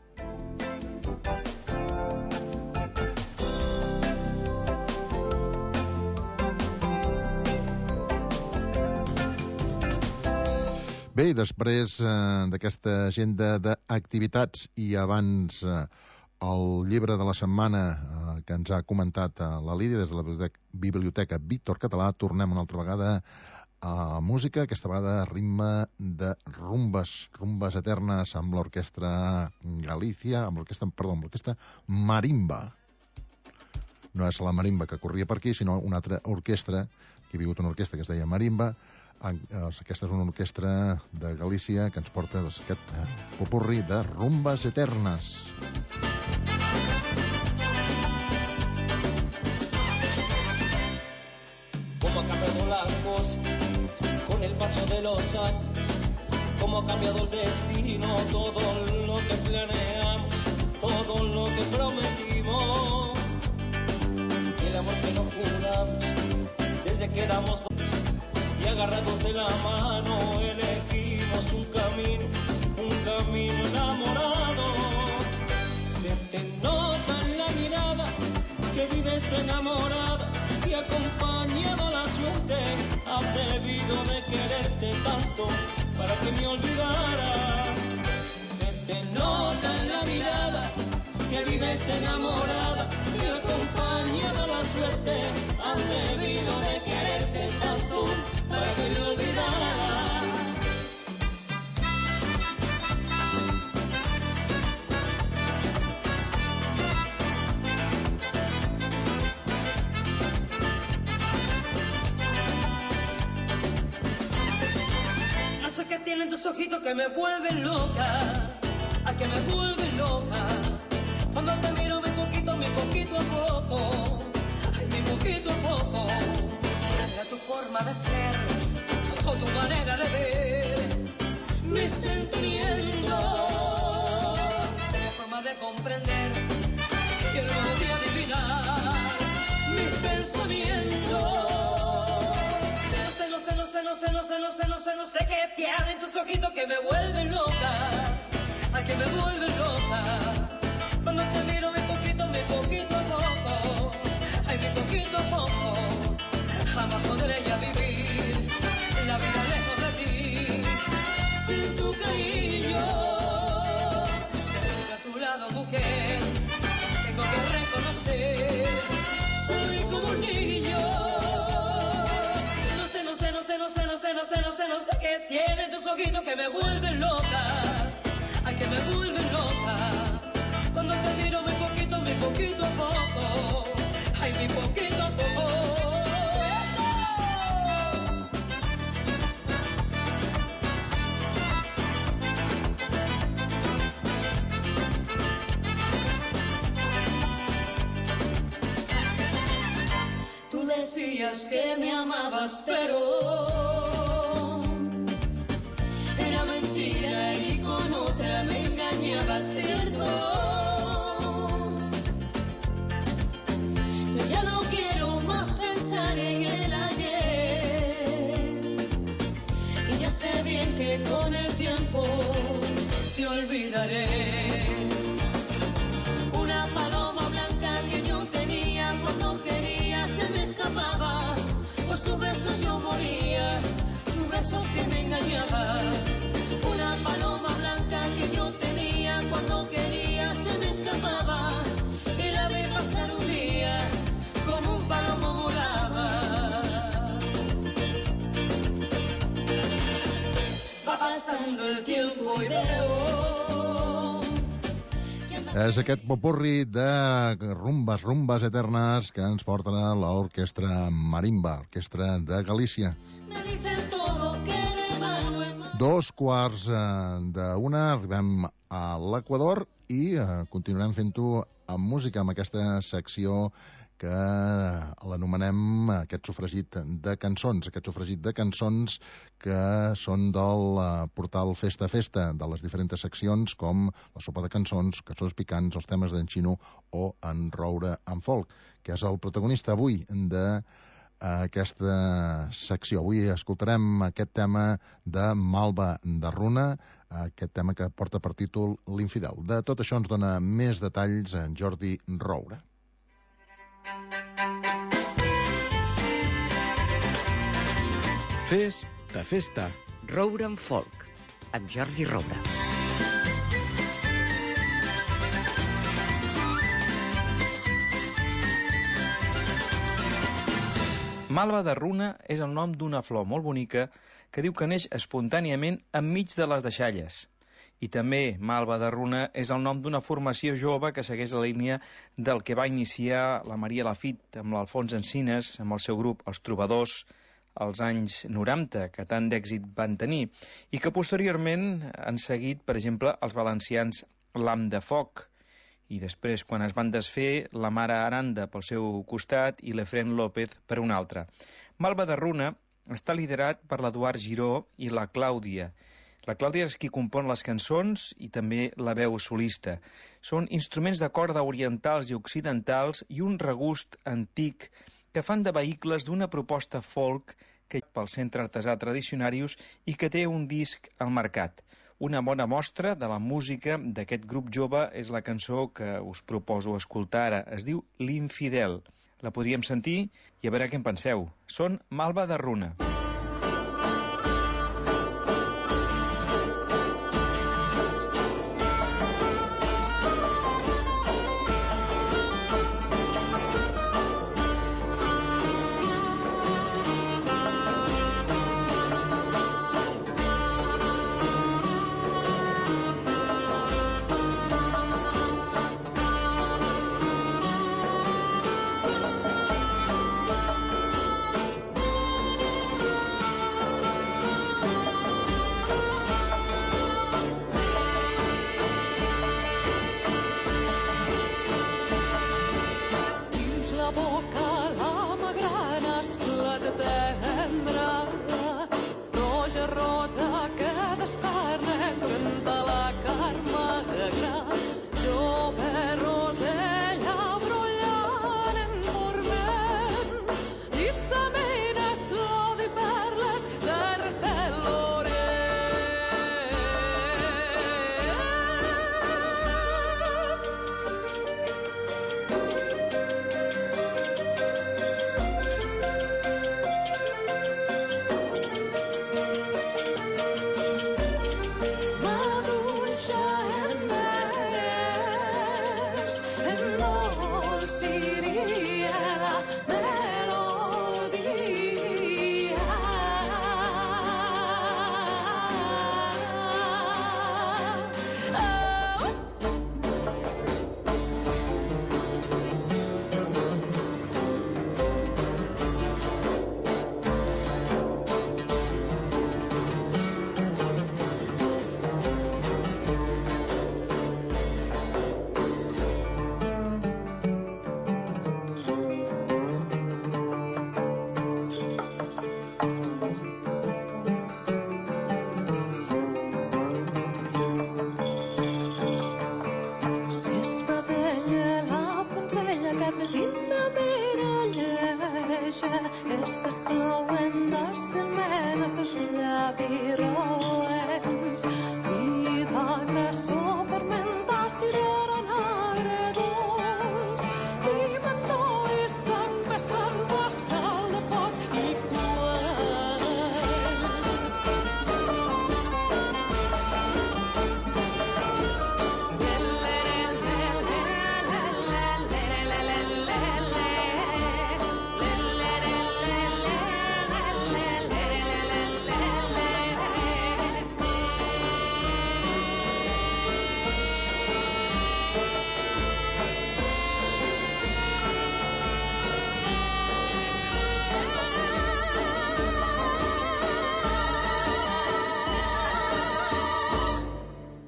[SPEAKER 1] Bé, i després eh, d'aquesta agenda d'activitats i abans eh, el llibre de la setmana eh, que ens ha comentat eh, la Lídia des de la Biblioteca, Biblioteca Víctor Català, tornem una altra vegada a música, aquesta vegada a ritme de rumbes, rumbes eternes amb l'orquestra Galícia, amb l'orquestra, perdó, amb l'orquestra Marimba. No és la marimba que corria per aquí, sinó una altra orquestra, que hi ha hagut una orquestra que es deia Marimba. Aquesta és una orquestra de Galícia que ens porta aquest eh, popurri de rumbes eternes.
[SPEAKER 10] Cómo ha cambiado la cosa con el paso de los años, cómo ha cambiado el destino, todo lo que planeamos, todo lo que prometimos, el amor que nos juramos desde que éramos dos. Y agarrados de la mano elegimos un camino, un camino enamorado. Se te nota en la mirada que vives enamorada y acompañada a la suerte. Has debido de quererte tanto para que me olvidaras. Se te nota en la mirada que vives enamorada y acompañada a la suerte. Has debido de quererte tanto para que me olvidara. No sé qué tienen tus ojitos que me vuelven loca, a que me vuelven loca. Cuando te miro mi poquito, mi poquito a poco, ay, mi poquito a poco. Tu forma de ser o tu manera de ver mis sentimientos, tu forma de comprender y el modo de adivinar mis pensamientos. No sé, no sé, no sé, no sé, no sé, no sé, no sé, no sé qué tienen tus ojitos que me vuelven loca, a que me vuelven loca. Cuando te miro mi poquito, mi poquito a poco, ay, mi poquito a poco. Jamás podré ya vivir la vida lejos de ti, sin tu cariño. Tengo a tu lado, mujer, tengo que reconocer, soy como un niño. No sé, no sé, no sé, no sé, no sé, no sé, no sé, no sé qué tienen tus ojitos que me vuelven loca, ay, que me vuelven loca. Cuando te miro muy poquito, muy poquito a poco, ay, mi poquito a poco. Decías que me amabas, pero era mentira y tiempo te olvidaré. Una paloma blanca que yo tenía, cuando quería se me escapaba. Por su beso yo moría, su beso que me engañaba. Una paloma blanca que yo tenía, cuando quería se me escapaba. Y la vi pasar un día, como un palomo volaba. Va pasando el tiempo y veo...
[SPEAKER 1] És aquest popurri de rumbes, rumbes eternes que ens porta l'orquestra Marimba, orquestra de Galícia. Dos quarts d'una, arribem a l'Equador i continuarem fent-ho amb música, amb aquesta secció que l'anomenem aquest sofregit de cançons, aquest sofregit de cançons que són del portal Festa Festa, de les diferents seccions com la sopa de cançons, cançons picants, els temes d'en Xino o en Roure en Folk, que és el protagonista avui d'aquesta secció. Avui escoltarem aquest tema de Malva de Runa, aquest tema que porta per títol L'Infidel. De tot això ens dona més detalls en Jordi Roure.
[SPEAKER 13] Festa Festa.
[SPEAKER 14] Roure en Folk, amb Jordi Roure.
[SPEAKER 8] Malva de Runa és el nom d'una flor molt bonica que diu que neix espontàniament enmig de les deixalles. I també Malva de Runa és el nom d'una formació jove que segueix la línia del que va iniciar la Maria Lafitte amb l'Alfons Encines, amb el seu grup Els Trobadors, als anys noranta, que tant d'èxit van tenir, i que posteriorment han seguit, per exemple, els valencians L'Am de Foc, i després, quan es van desfer, la Mare Aranda pel seu costat i l'Efren López per un altre. Malva de Runa està liderat per l'Eduard Giró i la Clàudia. La Clàudia és qui compon les cançons i també la veu solista. Són instruments de corda orientals i occidentals i un regust antic que fan de vehicles d'una proposta folk que hi ha pel Centre Artesà Tradicionarius i que té un disc al mercat. Una bona mostra de la música d'aquest grup jove és la cançó que us proposo escoltar ara. Es diu L'Infidel. La podríem sentir i a veure què en penseu. Són Malva de Runa.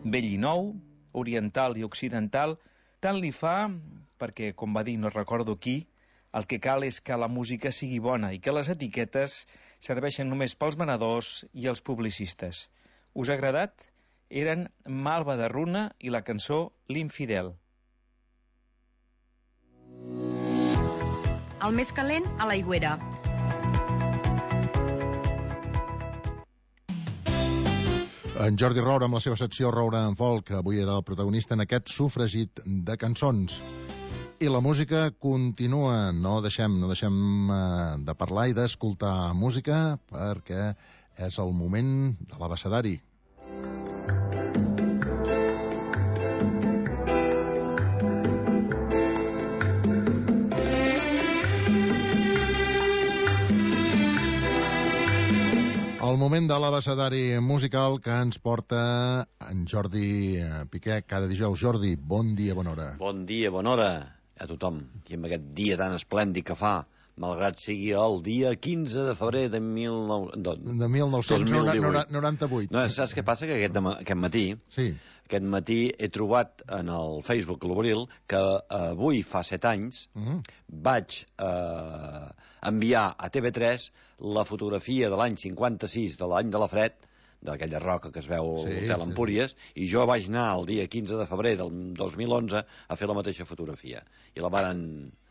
[SPEAKER 13] vell i nou, oriental i occidental, tant li fa, perquè, com va dir, no recordo qui, el que cal és que la música sigui bona i que les etiquetes serveixen només pels venedors i els publicistes. Us ha agradat? Eren Malva de Runa i la cançó L'Infidel.
[SPEAKER 7] El més calent a l'aigüera.
[SPEAKER 1] En Jordi Roura, amb la seva secció Roura en Folk, avui era el protagonista en aquest sofregit de cançons. I la música continua. No deixem, no deixem uh, de parlar i d'escoltar música perquè és el moment de l'abecedari. El moment de l'abecedari musical que ens porta en Jordi Piqué cada dijous. Jordi, bon dia, bona hora.
[SPEAKER 15] Bon dia, bona hora a tothom. I amb aquest dia tan esplèndid que fa, malgrat sigui el dia quinze de febrer de, mil nou... de...
[SPEAKER 1] de mil nou-cents noranta-vuit.
[SPEAKER 15] No, saps què passa? Que aquest, aquest matí...
[SPEAKER 1] Sí.
[SPEAKER 15] Aquest matí he trobat en el Facebook Lobril que avui fa set anys mm. vaig eh, enviar a T V tres la fotografia de l'any cinquanta-sis, de l'any de la Fred, d'aquella roca que es veu a l'Hotel sí, Empúries, sí. I jo vaig anar el dia quinze de febrer del dos mil onze a fer la mateixa fotografia. I la varen,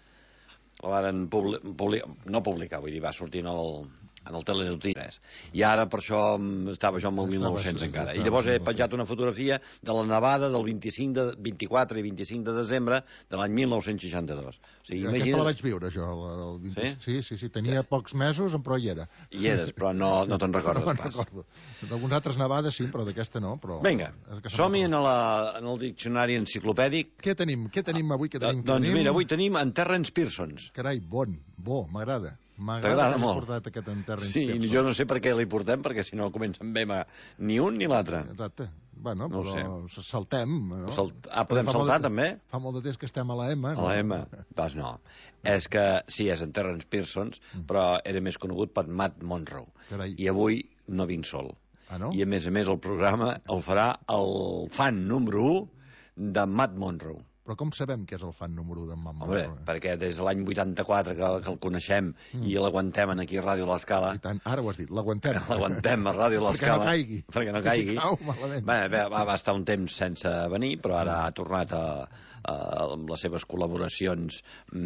[SPEAKER 15] la varen publi publi no publicar, vull dir, va sortir en el... en el Telenotícies. I ara per això estava jo amb el mil nou-cents encara. I llavors he penjat una fotografia de la nevada del vint-i-cinc de, vint-i-quatre i vint-i-cinc de desembre de l'any mil nou-cents seixanta-dos. O sigui,
[SPEAKER 1] aquesta imagina... la vaig viure, jo. La del vint... sí? sí, sí, sí. Tenia sí. pocs mesos, però hi era.
[SPEAKER 15] Hi eres, però no, no te'n recordes
[SPEAKER 1] no,
[SPEAKER 15] no pas.
[SPEAKER 1] Recordo. D'algunes altres nevades sí, però d'aquesta no. Però...
[SPEAKER 15] Vinga, som-hi en, la, en el diccionari enciclopèdic.
[SPEAKER 1] Què tenim? Què tenim avui? Què tenim?
[SPEAKER 15] Doncs tenim... mira, avui tenim en Terrence Pearsons.
[SPEAKER 1] Carai, bon, bo, m'agrada.
[SPEAKER 15] T'agrada molt.
[SPEAKER 1] Aquest
[SPEAKER 15] sí, i jo no sé per què l'hi portem, perquè si no comencen bé ni un ni l'altre.
[SPEAKER 1] Exacte. Bueno,
[SPEAKER 15] no
[SPEAKER 1] però saltem. No?
[SPEAKER 15] Salt... Ah, podem saltar,
[SPEAKER 1] de...
[SPEAKER 15] també?
[SPEAKER 1] Fa molt de temps que estem a la M.
[SPEAKER 15] A la M? Doncs no. És que, sí, és en Terrence Pearsons, mm. però era més conegut per Matt Monro.
[SPEAKER 1] Carai.
[SPEAKER 15] I avui no vinc sol.
[SPEAKER 1] Ah, no?
[SPEAKER 15] I, a més a més, el programa el farà el fan número u de Matt Monro.
[SPEAKER 1] Però com sabem que és el fan número u d'en Matt Monro?
[SPEAKER 15] Home, perquè des de l'any vuitanta-quatre que, que el coneixem mm. i l'aguantem aquí a Ràdio L'Escala.
[SPEAKER 1] I tant, ara ho has dit, l'aguantem.
[SPEAKER 15] L'aguantem a Ràdio L'Escala.
[SPEAKER 1] Perquè no caigui.
[SPEAKER 15] Perquè no caigui.
[SPEAKER 1] Si cau, malament.
[SPEAKER 15] Bé, bé, va, va estar un temps sense venir, però ara ha tornat a, a, amb les seves col·laboracions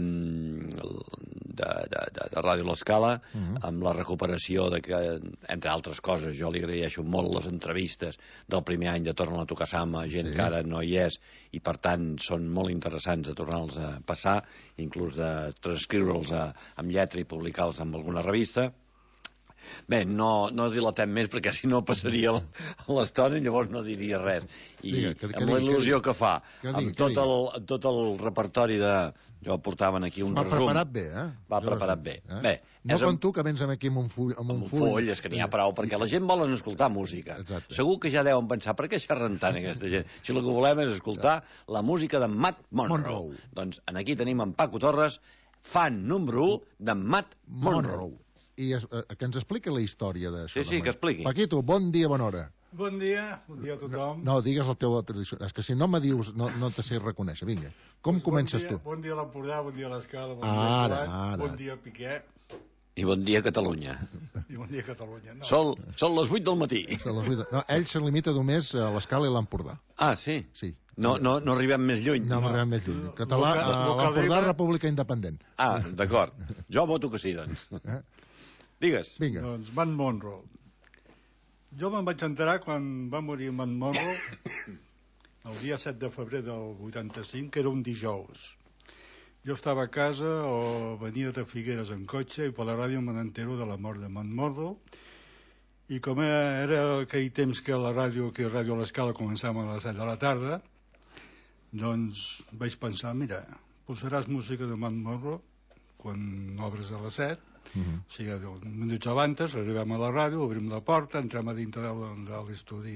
[SPEAKER 15] mm, de, de, de, de Ràdio L'Escala, mm. amb la recuperació de que, entre altres coses, jo li agraeixo molt les entrevistes del primer any de Torna a tocar Sama, gent sí. que ara no hi és, i per tant són molt interessants de tornar-los a passar, inclús de transcriure'ls amb lletra i publicar-los en alguna revista. Bé, no, no dilatem més perquè si no passaria l'estona i llavors no diria res. I diga, que, que amb la il·lusió que, que fa, que amb tot el, tot el repertori de... Jo portaven aquí un
[SPEAKER 1] va
[SPEAKER 15] resum.
[SPEAKER 1] Va preparat bé, eh?
[SPEAKER 15] Va preparat bé.
[SPEAKER 1] Eh?
[SPEAKER 15] Bé
[SPEAKER 1] no com un... tu, que vens aquí amb un full. Amb un,
[SPEAKER 15] amb un full, full, és que n'hi ha prou, perquè la gent volen escoltar música.
[SPEAKER 1] Exacte.
[SPEAKER 15] Segur que ja deuen pensar, per què xerren tant aquesta gent? Si el que volem és escoltar la música de Matt Monro. Monroe. Doncs aquí tenim en Paco Torres, fan número u de Matt Monroe. Monroe.
[SPEAKER 1] I es, eh, que ens explica la història d'això.
[SPEAKER 15] Sí, sí, que expliqui.
[SPEAKER 1] Paquito, bon dia, bona hora.
[SPEAKER 16] Bon dia, bon dia a tothom.
[SPEAKER 1] No, no digues la teva tradició. És que si no me dius, no, no te sé reconèixer. Vinga, com pues comences
[SPEAKER 16] bon dia,
[SPEAKER 1] tu?
[SPEAKER 16] Bon dia a l'Empordà, bon dia a l'Escala, bon
[SPEAKER 1] ara,
[SPEAKER 16] dia a
[SPEAKER 1] ara.
[SPEAKER 16] Bon dia a Piqué.
[SPEAKER 15] I bon dia a Catalunya.
[SPEAKER 16] I bon dia a Catalunya. No.
[SPEAKER 15] Són, són les vuit del matí.
[SPEAKER 1] Són les vuit de... No, ell se limita només a l'Escala i l'Empordà.
[SPEAKER 15] Ah, sí?
[SPEAKER 1] Sí.
[SPEAKER 15] No, no, no arribem més lluny.
[SPEAKER 1] No, no. arribem més lluny. Català, a l'Empordà, República Independent.
[SPEAKER 15] Ah, d'acord. Jo voto que sí, doncs. Eh? Digues.
[SPEAKER 1] Vinga.
[SPEAKER 16] Doncs Matt Monroe. Jo me'n vaig enterar quan va morir Matt Monroe el dia set de febrer del vuitanta-cinc, que era un dijous. Jo estava a casa o venia de Figueres en cotxe i per la ràdio me n'entero de la mort de Matt Monroe. I com era aquell temps que la ràdio, que Ràdio L'Escala començava a les set de la tarda, doncs vaig pensar, mira, posaràs música de Matt Monroe quan obres a les set. Uh-huh. O sigui, minuts abans arribem a la ràdio, obrim la porta, entrem a dintre de l'estudi,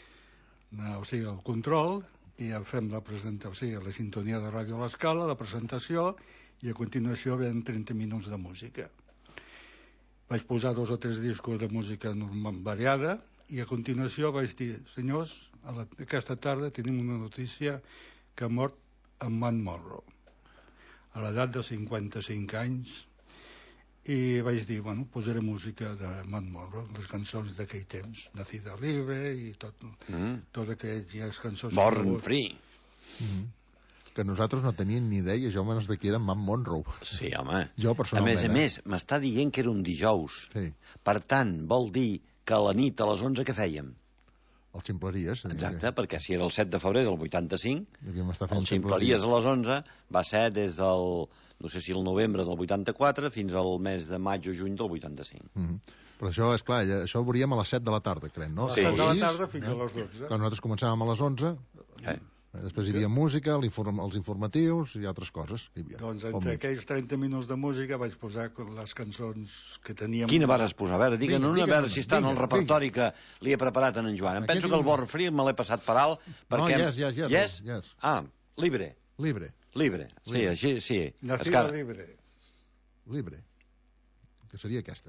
[SPEAKER 16] o sigui, el control, i fem la presentació, o sigui, la sintonia de Ràdio L'Escala, la presentació, i a continuació ven trenta minuts de música. Vaig posar dos o tres discos de música normal variada, I a continuació vaig dir, senyors, a la, aquesta tarda tenim una notícia que ha mort en Man Monro, a l'edat de cinquanta-cinc anys, i vaig dir, bueno, posaré música de Man Monro, les cançons d'aquell temps, Nacida Libre i tot, mm. tot aquelles cançons...
[SPEAKER 15] Born Free.
[SPEAKER 1] Mm. Que nosaltres no teníem ni idea, jo menos de qui era Man Monro.
[SPEAKER 15] Sí, home.
[SPEAKER 1] Jo personalment.
[SPEAKER 15] A més a més, m'està dient que era un dijous.
[SPEAKER 1] Sí.
[SPEAKER 15] Per tant, vol dir que a la nit a les onze què fèiem?
[SPEAKER 1] El Ximpleries.
[SPEAKER 15] Exacte, que... perquè si era el set de febrer del vuitanta-cinc, el
[SPEAKER 1] Ximpleries
[SPEAKER 15] a les onze va ser des del, no sé si el novembre del vuitanta-quatre fins al mes de maig o juny del vuitanta-cinc.
[SPEAKER 1] Mm -hmm. Però això, és clar, això ho veuríem a les set de la tarda, crec, no?
[SPEAKER 16] A les sí. set de la tarda fins eh? a les dotze.
[SPEAKER 1] Quan nosaltres començàvem a les onze... Eh. Després hi havia música, inform els informatius i altres coses. Hi havia,
[SPEAKER 16] doncs entre aquells trenta minuts de música vaig posar les cançons que teníem...
[SPEAKER 15] Quina vares posar? A veure, digue'n una, a veure si està en el repertori que li he preparat en en Joan. Em penso que el Born Free me l'he passat per alt perquè...
[SPEAKER 1] No, yes, yes, yes.
[SPEAKER 15] Yes?
[SPEAKER 1] yes.
[SPEAKER 15] Ah, Libre.
[SPEAKER 1] Libre.
[SPEAKER 15] Libre, sí, així, sí.
[SPEAKER 16] Nacida Libre.
[SPEAKER 1] Libre. Que seria aquesta.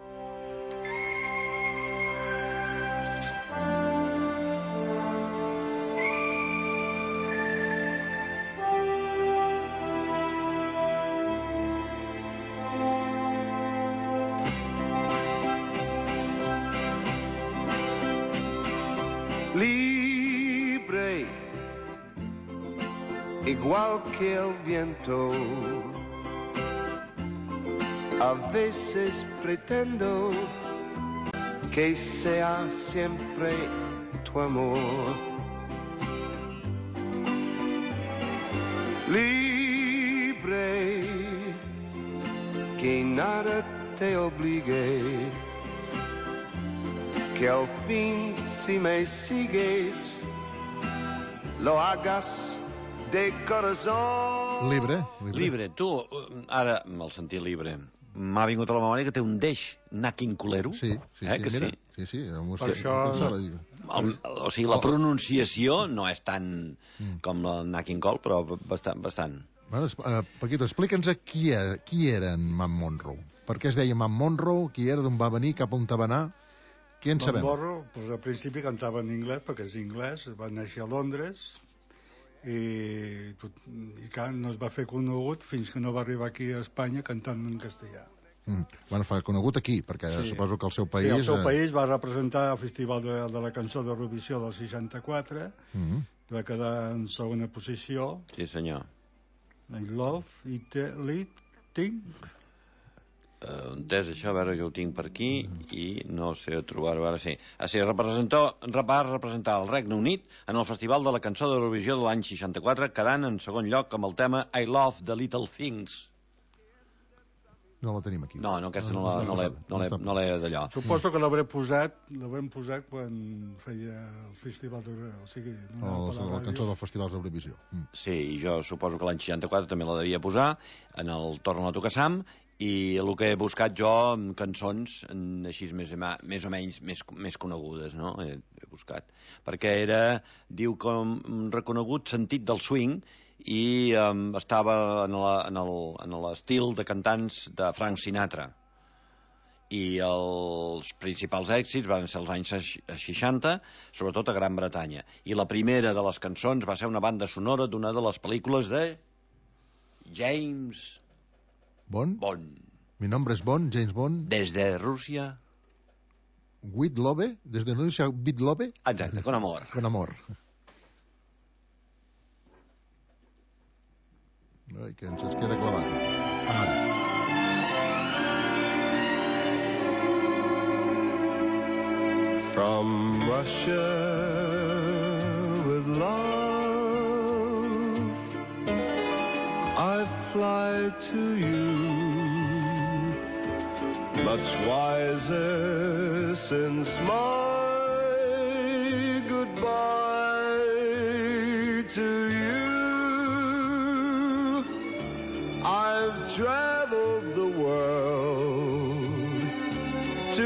[SPEAKER 17] Libre, igual que el viento, a veces pretendo que sea siempre tu amor. Libre, que nada te obligue, que al fin si me sigues lo hagas de corazón.
[SPEAKER 1] Libre,
[SPEAKER 15] libre. Libre. Tu, ara, al sentir libre, m'ha vingut a la memòria que té un deix naquinculero.
[SPEAKER 1] Sí, sí,
[SPEAKER 15] eh,
[SPEAKER 1] sí,
[SPEAKER 15] que
[SPEAKER 1] mira,
[SPEAKER 15] sí.
[SPEAKER 1] sí, sí.
[SPEAKER 16] Per això...
[SPEAKER 15] El, el, o sigui, la pronunciació no és tan mm. com el naquincol, però bastant, bastant.
[SPEAKER 1] Bueno, uh, Paquito, explica'ns qui, era, qui era en Man Monro. Per què es deia Man Monro? Qui era, d'on va venir, cap on va anar? Qui en sabem?
[SPEAKER 16] Man Monro, pues, al principi cantava en anglès, perquè és anglès, va néixer a Londres, i, i clar, no es va fer conegut fins que no va arribar aquí a Espanya cantant en castellà.
[SPEAKER 1] Mm. Bueno, fa conegut aquí, perquè sí. suposo que el seu país...
[SPEAKER 16] Sí, el seu eh... país va representar el Festival de, de la Cançó d'Eurovisió del seixanta-quatre, mm. va quedar en segona posició.
[SPEAKER 15] Sí, senyor.
[SPEAKER 16] I Love, It, Lit, Ting...
[SPEAKER 15] Uh, entès això, a veure, jo ho tinc per aquí i no sé trobar-ho ara, sí. Ah, sí, representó, va representar el Regne Unit en el Festival de la Cançó d'Eurovisió de l'any seixanta-quatre, quedant en segon lloc amb el tema I Love the Little Things.
[SPEAKER 1] No la tenim aquí.
[SPEAKER 15] No, no, aquesta no, no, no l'he no no d'allò.
[SPEAKER 16] Suposo que l'hauré posat, l'haurem posat quan feia el festival de... O sigui,
[SPEAKER 1] o la, la cançó del Festival d'Eurovisió. Mm.
[SPEAKER 15] Sí, i jo suposo que l'any seixanta-quatre també la devia posar en el Torna a tocar Sam, i el que he buscat jo, cançons així més, més o menys més, més conegudes, no? He, he buscat. Perquè era, diu, com un reconegut sentit del swing i um, estava en l'estil de cantants de Frank Sinatra. I els principals èxits van ser els anys seixanta, sobretot a Gran Bretanya. I la primera de les cançons va ser una banda sonora d'una de les pel·lícules de James
[SPEAKER 1] Bond?
[SPEAKER 15] Bond.
[SPEAKER 1] Mi nombre es Bond, James Bond.
[SPEAKER 15] Desde Rusia.
[SPEAKER 1] With Love? Desde Rusia, with Love?
[SPEAKER 15] Exacte, con amor.
[SPEAKER 1] Con amor. Ai, que ens queda clavat. Ara.
[SPEAKER 17] From Russia with love I fly to you, much wiser since my goodbye to you. I've traveled the world to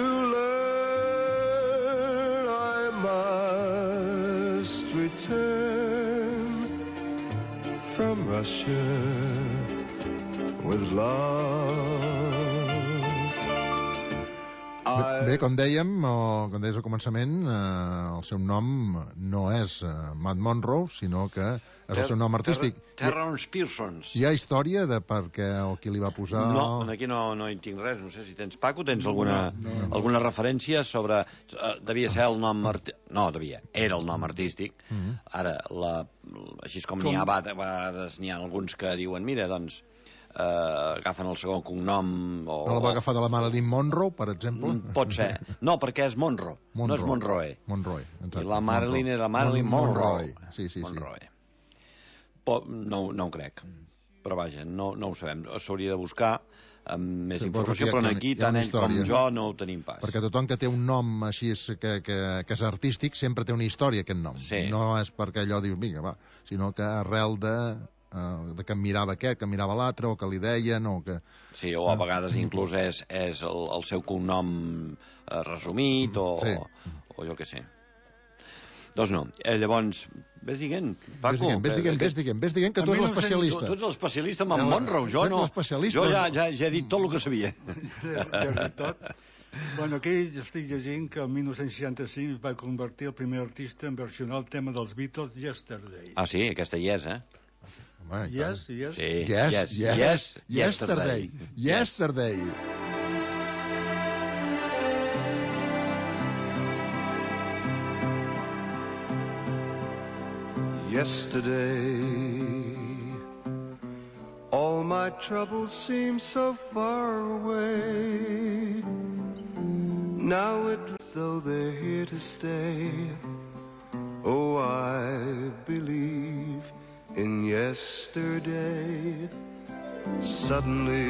[SPEAKER 17] learn I must return from Russia with love.
[SPEAKER 1] Bé, bé, com dèiem, o, com deies al començament, eh, el seu nom no és eh, Matt Monro, sinó que és el seu nom artístic.
[SPEAKER 15] Terrence Pearsons.
[SPEAKER 1] Hi ha història de per què o qui li va posar...
[SPEAKER 15] No, aquí no, no hi tinc res. No sé si tens, Paco, tens alguna, no, no, no. alguna referència sobre... Uh, devia ser el nom... Arti... No, devia. Era el nom artístic. Mm -hmm. Ara, la, així com, com... n'hi ha, a vegades n'hi ha alguns que diuen, mira, doncs, Uh, agafen el segon cognom o...
[SPEAKER 1] No la va agafar de la Marilyn Monroe, per exemple?
[SPEAKER 15] Pot ser. No, perquè és Monroe, Monroe. no és Monroe.
[SPEAKER 1] Monroe, exacte.
[SPEAKER 15] I la Marilyn Monroe. Era Marilyn Monroe.
[SPEAKER 1] Monroe. Sí, sí,
[SPEAKER 15] Monroe.
[SPEAKER 1] sí.
[SPEAKER 15] Pot, no, no ho crec. Però vaja, no, no ho sabem. S'hauria de buscar amb més
[SPEAKER 1] sí,
[SPEAKER 15] informació, però aquí, tant ell com jo, no ho tenim pas.
[SPEAKER 1] Perquè tothom que té un nom així que, que, que és artístic sempre té una història, aquest nom.
[SPEAKER 15] Sí.
[SPEAKER 1] No és perquè allò dius, vinga, va, sinó que arrel de... Uh, de que em mirava aquest, que em mirava l'altre, o que li deien, o que...
[SPEAKER 15] Sí, o a vegades inclús és, és el, el seu cognom eh, resumit, o, sí. o, o jo què sé. Doncs no, eh, llavors, ves dient, Paco...
[SPEAKER 1] Ves dient, ves dient, ves dient que tu ets l'especialista.
[SPEAKER 15] Tu, tu ets l'especialista amb en Monroe, jo no. Jo ja, ja, ja he dit tot el que sabia.
[SPEAKER 16] De veritat. Bueno, aquí estic llegint que el dinou seixanta-cinc va convertir el primer artista en versionar el tema dels Beatles, Yesterday.
[SPEAKER 15] Ah, sí, aquesta hi és, eh?
[SPEAKER 1] Home,
[SPEAKER 16] yes, yes.
[SPEAKER 15] Sí.
[SPEAKER 1] Yes,
[SPEAKER 15] yes,
[SPEAKER 1] yes,
[SPEAKER 15] yes,
[SPEAKER 1] yesterday. Yesterday.
[SPEAKER 17] Yesterday, all my troubles seem so far away. Now it's as though they're here to stay. Oh, I believe in yesterday. Suddenly,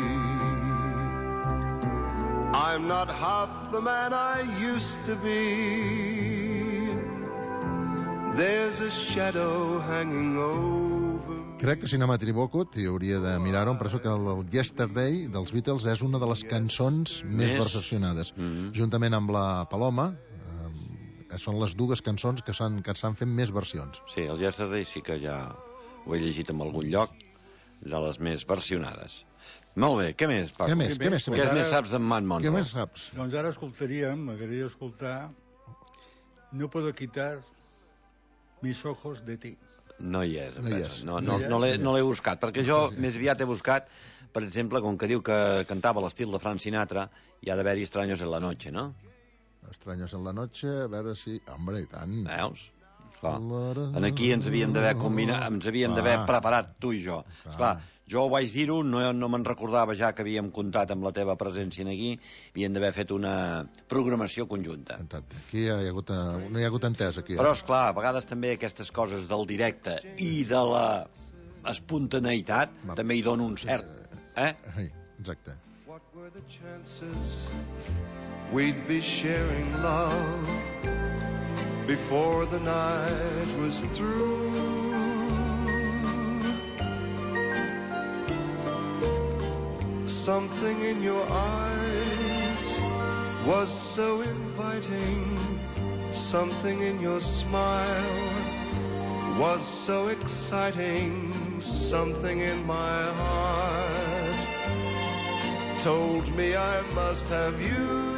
[SPEAKER 17] I'm not half the man I used to be. There's a shadow hanging over me.
[SPEAKER 1] Crec que si no m'equivoco, t'hi hauria de mirar-ho, em penso que el Yesterday dels Beatles és una de les cançons més yes. versionades. Mm -hmm. Juntament amb la Paloma, eh, són les dues cançons que s'han que s'han fet més versions.
[SPEAKER 15] Sí, el Yesterday sí que ja ho he llegit en algun lloc, de les més versionades. Molt bé, què més, Paco?
[SPEAKER 1] Què més, què més,
[SPEAKER 15] què més, més saps d'en Matt Monroe?
[SPEAKER 1] Què més saps?
[SPEAKER 16] Doncs ara escoltaríem, m'agradaria escoltar No puedo quitar mis ojos de ti.
[SPEAKER 15] No hi és,
[SPEAKER 1] no, hi és.
[SPEAKER 15] no, no, no l'he no buscat, perquè jo més aviat he buscat, per exemple, com que diu que cantava l'estil de Frank Sinatra, hi ha d'haver-hi Estranyos en la noche, no?
[SPEAKER 1] Estranyos en la noche, a veure si... Hombre, i tant.
[SPEAKER 15] Veus? Clar. En aquí ens havíem d'haver combinat, ens havíem d'haver preparat tu i jo. Esclar, jo ho vaig dir-ho, no, no me'n recordava ja que havíem comptat amb la teva presència aquí, havíem d'haver fet una programació conjunta.
[SPEAKER 1] Exacte. Aquí hi ha hagut, no hi ha hagut entès, aquí.
[SPEAKER 15] Però, esclar, a vegades també aquestes coses del directe i de la espontaneïtat Va. també hi donen un cert... Eh?
[SPEAKER 1] Sí, exacte.
[SPEAKER 17] What were the chances we'd be sharing love before the night was through? Something in your eyes was so inviting. Something in your smile was so exciting. Something in my heart told me I must have you.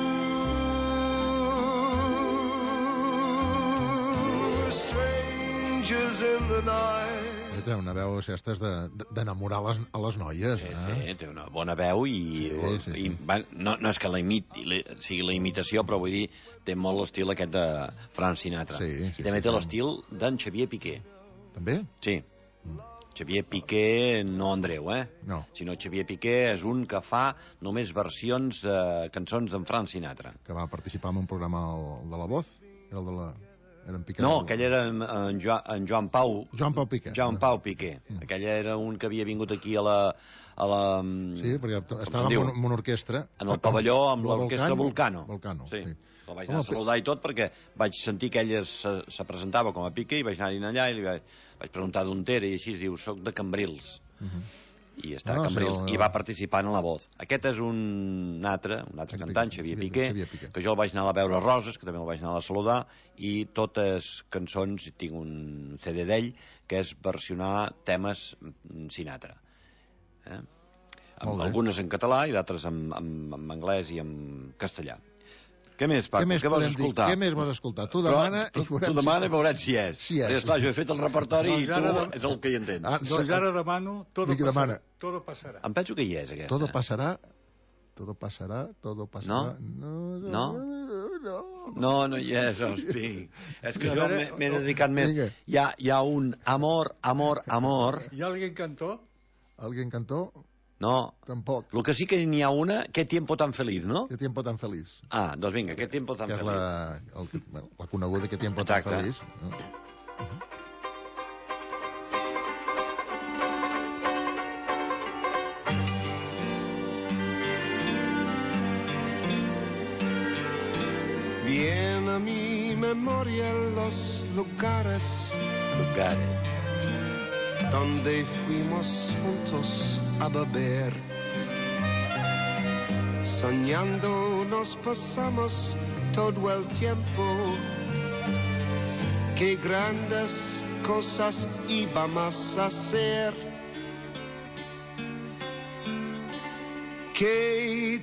[SPEAKER 17] In the night.
[SPEAKER 1] Té una veu, si estàs d'enamorar de, de, les, a les noies.
[SPEAKER 15] Sí,
[SPEAKER 1] eh?
[SPEAKER 15] sí, té una bona veu i, sí, sí, i sí. Va, no, no és que la imiti, la, sigui la imitació, però vull dir, té molt l'estil aquest de Frank Sinatra.
[SPEAKER 1] Sí, sí,
[SPEAKER 15] I també
[SPEAKER 1] sí,
[SPEAKER 15] té
[SPEAKER 1] sí.
[SPEAKER 15] l'estil d'en Xavier Piqué.
[SPEAKER 1] També?
[SPEAKER 15] Sí. Mm. Xavier Piqué, no Andreu, eh?
[SPEAKER 1] No.
[SPEAKER 15] Sinó Xavier Piqué és un que fa només versions, eh, cançons d'en Frank Sinatra.
[SPEAKER 1] Que va participar en un programa el de La Voz, el de la...
[SPEAKER 15] No, aquell era en, en, jo, en Joan Pau...
[SPEAKER 1] Joan Pau Piqué.
[SPEAKER 15] Joan Pau Piqué. Mm. Aquell era un que havia vingut aquí a la... A la
[SPEAKER 1] sí, perquè estava en una orquestra.
[SPEAKER 15] En el pavelló amb l'orquestra
[SPEAKER 1] Volcano.
[SPEAKER 15] Volcano. Sí. sí. El vaig anar a saludar i tot perquè vaig sentir que ella se, se presentava com a Piqué i vaig anar allà i li vaig, vaig preguntar d'on era i així es diu, soc de Cambrils. Uh -huh. I està no, a Cambrils, no, i va participar en La Voz. Aquest és un altre, un altre cantant, Xavier Piqué, Piqué, que jo el vaig anar a veure a Roses, que també el vaig anar a saludar, i totes cançons, tinc un C D d'ell, que és versionar temes Sinatra. Eh? algunes en català i d'altres en, en, en anglès i en castellà. Què més, Paco?
[SPEAKER 1] Què més
[SPEAKER 15] Què vols
[SPEAKER 1] podem dir?
[SPEAKER 15] escoltar?
[SPEAKER 1] Què més vols escoltar? Tu demana
[SPEAKER 15] Però,
[SPEAKER 1] i veurem
[SPEAKER 15] tu demana i veurem si és.
[SPEAKER 1] Si és.
[SPEAKER 15] Ja està, jo he fet el repertori
[SPEAKER 16] Doncs
[SPEAKER 15] i tu
[SPEAKER 16] ara de-
[SPEAKER 15] és el que hi entens.
[SPEAKER 1] Ah,
[SPEAKER 16] Doncs ara demano, todo
[SPEAKER 1] Dic, demana.
[SPEAKER 16] passarà. Todo passarà.
[SPEAKER 15] Em penso que hi és, aquesta.
[SPEAKER 1] Todo passarà, todo passarà, todo passarà...
[SPEAKER 15] No?
[SPEAKER 1] No?
[SPEAKER 15] No? No, no hi és, hosti. És que
[SPEAKER 16] A
[SPEAKER 15] jo
[SPEAKER 16] veure,
[SPEAKER 15] m'he m'he dedicat més...
[SPEAKER 1] Vinga.
[SPEAKER 15] Hi ha, hi ha un amor, amor, amor...
[SPEAKER 16] Hi ha algú cantó?
[SPEAKER 1] Alguien cantó?
[SPEAKER 15] No.
[SPEAKER 1] Tampoc.
[SPEAKER 15] El que sí que n'hi ha una, Qué tiempo tan feliz, no?
[SPEAKER 1] Qué tiempo tan feliz.
[SPEAKER 15] Ah, doncs vinga, Qué tiempo tan
[SPEAKER 1] Que és
[SPEAKER 15] feliz.
[SPEAKER 1] la, el, bueno, la coneguda Qué tiempo
[SPEAKER 15] Exacte.
[SPEAKER 1] tan feliz. No?
[SPEAKER 17] Viene a mi memoria los lugares,
[SPEAKER 15] lugares
[SPEAKER 17] donde fuimos juntos a beber. Soñando nos pasamos todo el tiempo. Qué grandes cosas íbamos a hacer. Qué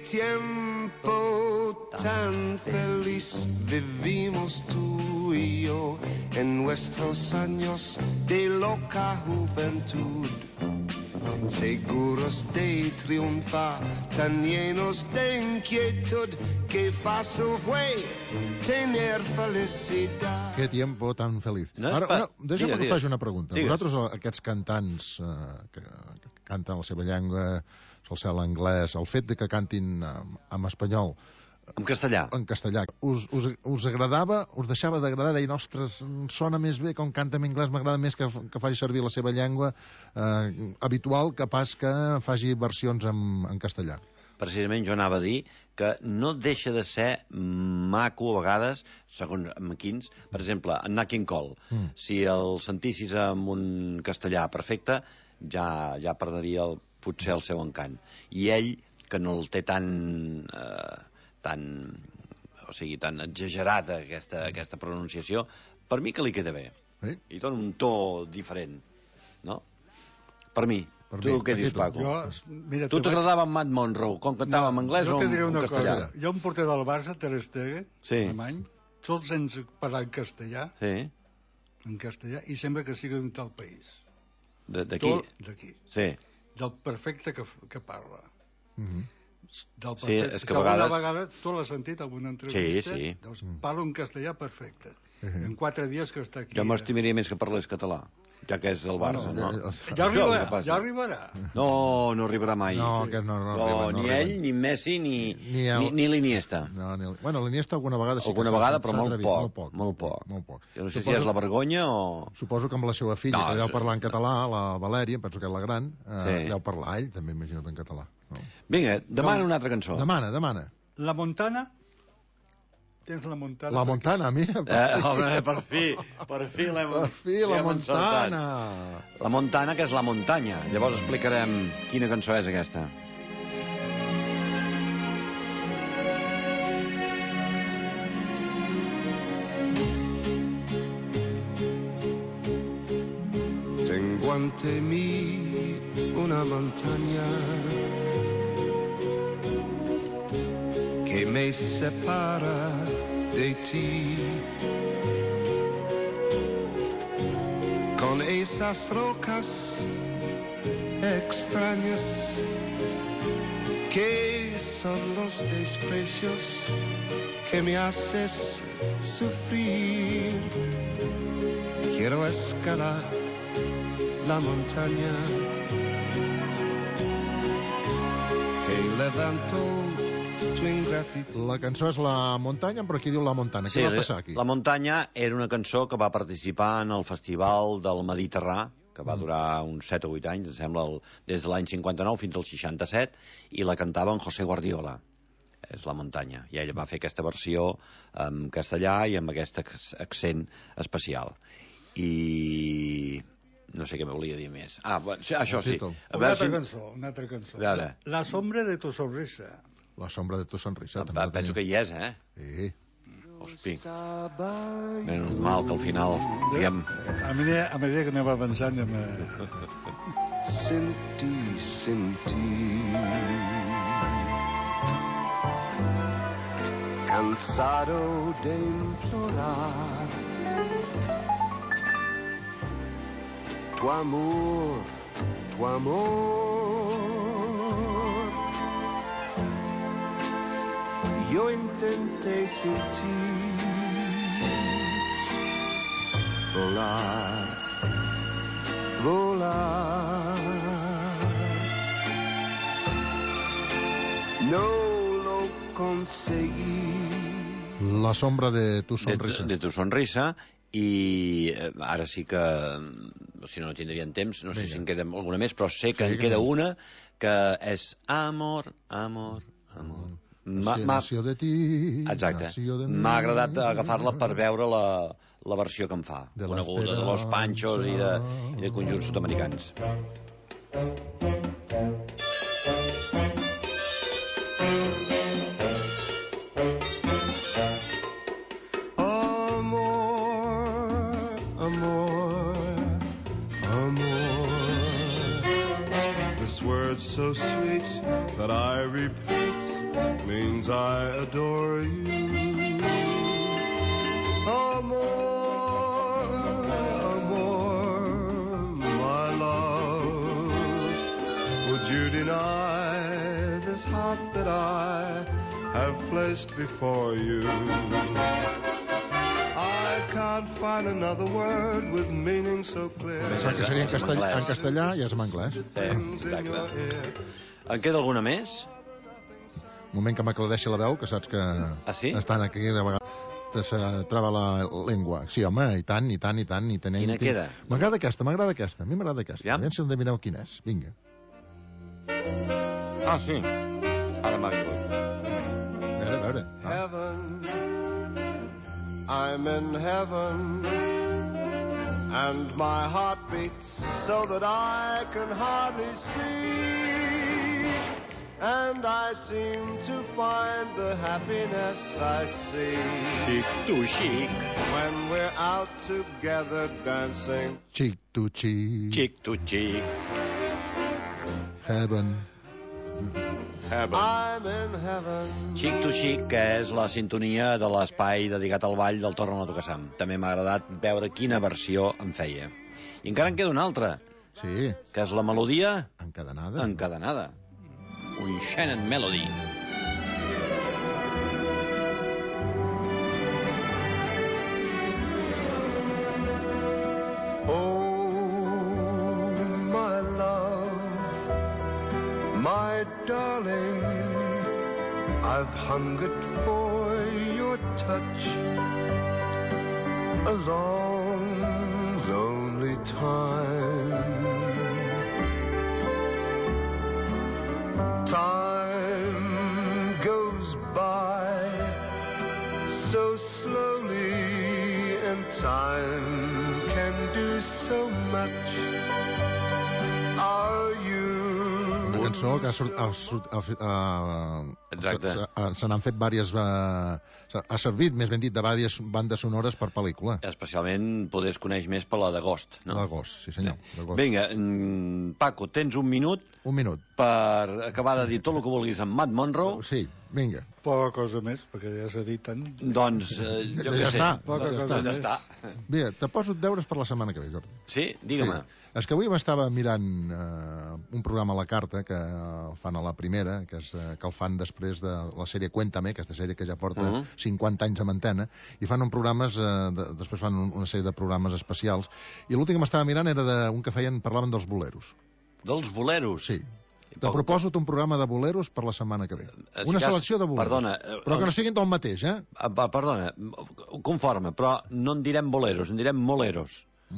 [SPEAKER 17] tiempo tan feliz vivimos tú y yo en nuestros años de loca juventud. Seguros de triunfar, tan llenos de inquietud, qué fácil fue tener felicidad.
[SPEAKER 1] Qué tiempo tan feliz.
[SPEAKER 15] No és
[SPEAKER 1] Ara,
[SPEAKER 15] pa-
[SPEAKER 1] no, deixa'm
[SPEAKER 15] Digues,
[SPEAKER 1] que et
[SPEAKER 15] digues.
[SPEAKER 1] faci una pregunta.
[SPEAKER 15] Digues.
[SPEAKER 1] Vosaltres, aquests cantants eh, que, que canten la seva llengua, sol ser l'anglès, el fet de que cantin eh, en espanyol,
[SPEAKER 15] en castellà,
[SPEAKER 1] en castellà, us, us, us agradava, us deixava d'agradar, deia, ostres, sona més bé com canta en anglès, m'agrada més que, que faci servir la seva llengua eh, habitual que pas que faci versions en, en castellà.
[SPEAKER 15] Precisament jo anava a dir que no deixa de ser maco a vegades, segons amb quins, per exemple, en Nat King Cole, mm. si el sentissis en un castellà perfecte, ja, ja perdria el, potser el seu encant. I ell, que no el té tan... Eh, tan, o sigui, tan exagerat aquesta, aquesta pronunciació, per mi que li queda bé.
[SPEAKER 1] Sí?
[SPEAKER 15] I dona un to diferent, no? Per mi.
[SPEAKER 1] Per
[SPEAKER 15] tu
[SPEAKER 1] mi.
[SPEAKER 15] què dius,
[SPEAKER 1] Tu.
[SPEAKER 15] Paco?
[SPEAKER 16] Jo, mira,
[SPEAKER 15] tu
[SPEAKER 16] te
[SPEAKER 15] t'agradava en Matt Monroe, com cantava en anglès
[SPEAKER 16] jo
[SPEAKER 15] o
[SPEAKER 16] te
[SPEAKER 15] en,
[SPEAKER 16] diré una
[SPEAKER 15] en castellà?
[SPEAKER 16] cosa. Hi ha un porter del Barça, Ter Stegen,
[SPEAKER 15] Sí.
[SPEAKER 16] alemany, tots ens parla en castellà,
[SPEAKER 15] Sí.
[SPEAKER 16] en castellà, i sembla que sigui d'un tal país.
[SPEAKER 15] De- D'aquí?
[SPEAKER 16] Tot D'aquí.
[SPEAKER 15] Sí.
[SPEAKER 16] Del perfecte que, que parla.
[SPEAKER 1] Mm -hmm.
[SPEAKER 16] Del
[SPEAKER 15] Sí,
[SPEAKER 16] perfecte,
[SPEAKER 15] és que
[SPEAKER 16] que
[SPEAKER 15] a vegades-
[SPEAKER 16] alguna vegada, tu l'has sentit, alguna entrevista?
[SPEAKER 15] Sí, sí.
[SPEAKER 16] Doncs parla un castellà perfecte. En quatre dies que està aquí.
[SPEAKER 15] Jo m'estimaria més que parlés català, ja que és del Barça,
[SPEAKER 16] Bueno,
[SPEAKER 15] no?
[SPEAKER 16] ja
[SPEAKER 15] Això és el
[SPEAKER 16] arribarà,
[SPEAKER 15] que passa.
[SPEAKER 16] ja arribarà.
[SPEAKER 15] No, no arribarà mai.
[SPEAKER 1] No, que no, no,
[SPEAKER 15] no,
[SPEAKER 1] arriba, no
[SPEAKER 15] ni
[SPEAKER 1] arriba.
[SPEAKER 15] ell, ni Messi, ni,
[SPEAKER 1] Ni el-
[SPEAKER 15] ni, ni l'Iniesta.
[SPEAKER 1] No, ni el... Bueno, l'Iniesta alguna vegada sí
[SPEAKER 15] Alguna
[SPEAKER 1] que s'ha-
[SPEAKER 15] vegada,
[SPEAKER 1] s'ha
[SPEAKER 15] però molt
[SPEAKER 1] atrevit,
[SPEAKER 15] poc,
[SPEAKER 1] molt poc.
[SPEAKER 15] molt poc.
[SPEAKER 1] Molt poc.
[SPEAKER 15] Jo no sé
[SPEAKER 1] Suposo-
[SPEAKER 15] si és la vergonya o...
[SPEAKER 1] Suposo que amb la seva filla,
[SPEAKER 15] No,
[SPEAKER 1] que deu
[SPEAKER 15] és-
[SPEAKER 1] parlar en català, la Valèria, penso que és la gran, eh,
[SPEAKER 15] Sí.
[SPEAKER 1] deu parlar ell, també imagina't en català. No?
[SPEAKER 15] Vinga, demana una altra cançó.
[SPEAKER 1] Demana, demana.
[SPEAKER 16] La Montana? Tens la Montana?
[SPEAKER 1] La Montana, mira.
[SPEAKER 15] Eh, home, per fi, per fi l'hem
[SPEAKER 1] Per fi, la
[SPEAKER 15] l'hem encertat.
[SPEAKER 1] Montana.
[SPEAKER 15] La Montana, que és la muntanya. Llavors explicarem quina cançó és aquesta.
[SPEAKER 17] Tengo ante mí una montaña que me separa de ti. Con esas rocas extrañas que son los desprecios que me haces sufrir. Quiero escalar la montaña que levantó tu ingratitud.
[SPEAKER 1] La cançó és La Muntanya, però aquí diu La Montana. Què va passar aquí?
[SPEAKER 15] La Muntanya era una cançó que va participar en el Festival del Mediterrà, que va durar uns set o vuit anys, em sembla, el, des de l'any cinquanta-nou fins al seixanta-set, i la cantava en José Guardiola. És La Muntanya. I ell va fer aquesta versió en castellà i amb aquest accent especial. I no sé què me volia dir més. Ah, bueno, això sí. A
[SPEAKER 16] Una
[SPEAKER 15] veure
[SPEAKER 16] altra
[SPEAKER 15] si...
[SPEAKER 16] cançó, una altra cançó.
[SPEAKER 15] A veure.
[SPEAKER 16] La sombra de tu sonrisa.
[SPEAKER 1] La sombra de tu sonrisa.
[SPEAKER 15] Va, penso que hi és, eh?
[SPEAKER 1] Sí.
[SPEAKER 15] Hosti. Menys mal que al final, diguem...
[SPEAKER 16] A medida, a medida que anem avançant... Anem a...
[SPEAKER 17] sentí, sentí. Cansado de implorar tu amor, tu amor. Yo intenté sin ti volar, volar. No lo conseguí.
[SPEAKER 1] La sombra de tu sonrisa.
[SPEAKER 15] De, de tu sonrisa. I eh, ara sí que, si no, no tindríem temps, no sé Vinga. si en queda alguna més, però sé que sí, en queda que... una, que és amor, amor, amor. Ma, ma...
[SPEAKER 1] Nació de ti.
[SPEAKER 15] Exacte. M'ha agradat agafar-la per veure la, la versió que em fa, de coneguda, de Los Panchos i de, i de conjunts sud-americans.
[SPEAKER 17] So sweet that I repeat means I adore you. Amor, amor, my love. Would you deny this heart that I have placed before you? I can't find another word with meaning so clear.
[SPEAKER 1] Pensava que seria en castellà, en castellà i és en anglès.
[SPEAKER 15] Sí, exacte. En queda alguna més?
[SPEAKER 1] Un moment que m'aclareixi la veu, que saps que
[SPEAKER 15] ah, sí?
[SPEAKER 1] estan aquí de vegades se trava la llengua. Sí, home, i tant, i tant, i tant. I tenim,
[SPEAKER 15] Quina queda?
[SPEAKER 1] M'agrada aquesta, m'agrada aquesta. A mi m'agrada aquesta. Ja? A veure si endevineu quina és. Vinga.
[SPEAKER 15] Ah, sí. Ara m'ha vingut.
[SPEAKER 1] A veure, a veure. Ah.
[SPEAKER 17] Heaven, I'm in heaven, and my heart beats so that I can hardly speak, and I seem to find the happiness I see.
[SPEAKER 15] Chic to chic.
[SPEAKER 17] When we're out together dancing.
[SPEAKER 1] Chic to chic.
[SPEAKER 15] Chic to chic.
[SPEAKER 1] Heaven.
[SPEAKER 17] Heaven. I'm in heaven.
[SPEAKER 15] Chic to chic, que és la sintonia de l'espai dedicat al ball del Torn a la Tocassam. També m'ha agradat veure quina versió em feia. I encara en queda una altra.
[SPEAKER 1] Sí.
[SPEAKER 15] Que és la melodia...
[SPEAKER 1] Encadenada.
[SPEAKER 15] Encadenada. Un Shannon Melody.
[SPEAKER 17] Darling, I've hungered for your touch a long, lonely time. Time goes by so slowly, and time can do so much. Are you
[SPEAKER 1] cançó que ha, ha, ha, ha, se n'han fet diverses... Uh, ha servit, més ben dit, de diverses bandes sonores per pel·lícula.
[SPEAKER 15] Especialment poder es coneix més per la d'Agost, no?
[SPEAKER 1] L'Agost, sí senyor.
[SPEAKER 15] Sí. Vinga, Paco, tens un minut...
[SPEAKER 1] Un minut.
[SPEAKER 15] Per acabar de dir tot el que vulguis amb Matt Monro.
[SPEAKER 1] Sí, vinga.
[SPEAKER 16] Poca cosa més, perquè ja s'ha dit tant.
[SPEAKER 15] Doncs, eh, jo
[SPEAKER 1] ja
[SPEAKER 15] què sé.
[SPEAKER 1] Està.
[SPEAKER 16] Poca
[SPEAKER 1] ja
[SPEAKER 16] cosa
[SPEAKER 1] està.
[SPEAKER 16] més.
[SPEAKER 15] Ja està.
[SPEAKER 1] Vinga, te poso deures per la setmana que ve, Jordi.
[SPEAKER 15] Sí? Digue-me.
[SPEAKER 1] Sí. És que avui m'estava mirant eh, un programa a la carta que fan a la primera, que, és, eh, que el fan després de la sèrie Cuéntame, aquesta sèrie que ja porta uh -huh. cinquanta anys en antena, i fan un programes, eh, de, després fan un, una sèrie de programes especials, i l'últim que m'estava mirant era d'un que feien, parlaven dels boleros.
[SPEAKER 15] Dels boleros?
[SPEAKER 1] Sí. Te proposo un programa de boleros per la setmana que ve. Una selecció de boleros.
[SPEAKER 15] Perdona.
[SPEAKER 1] Però que no siguin del mateix, eh?
[SPEAKER 15] Perdona, conforme, però no en direm boleros, en direm moleros.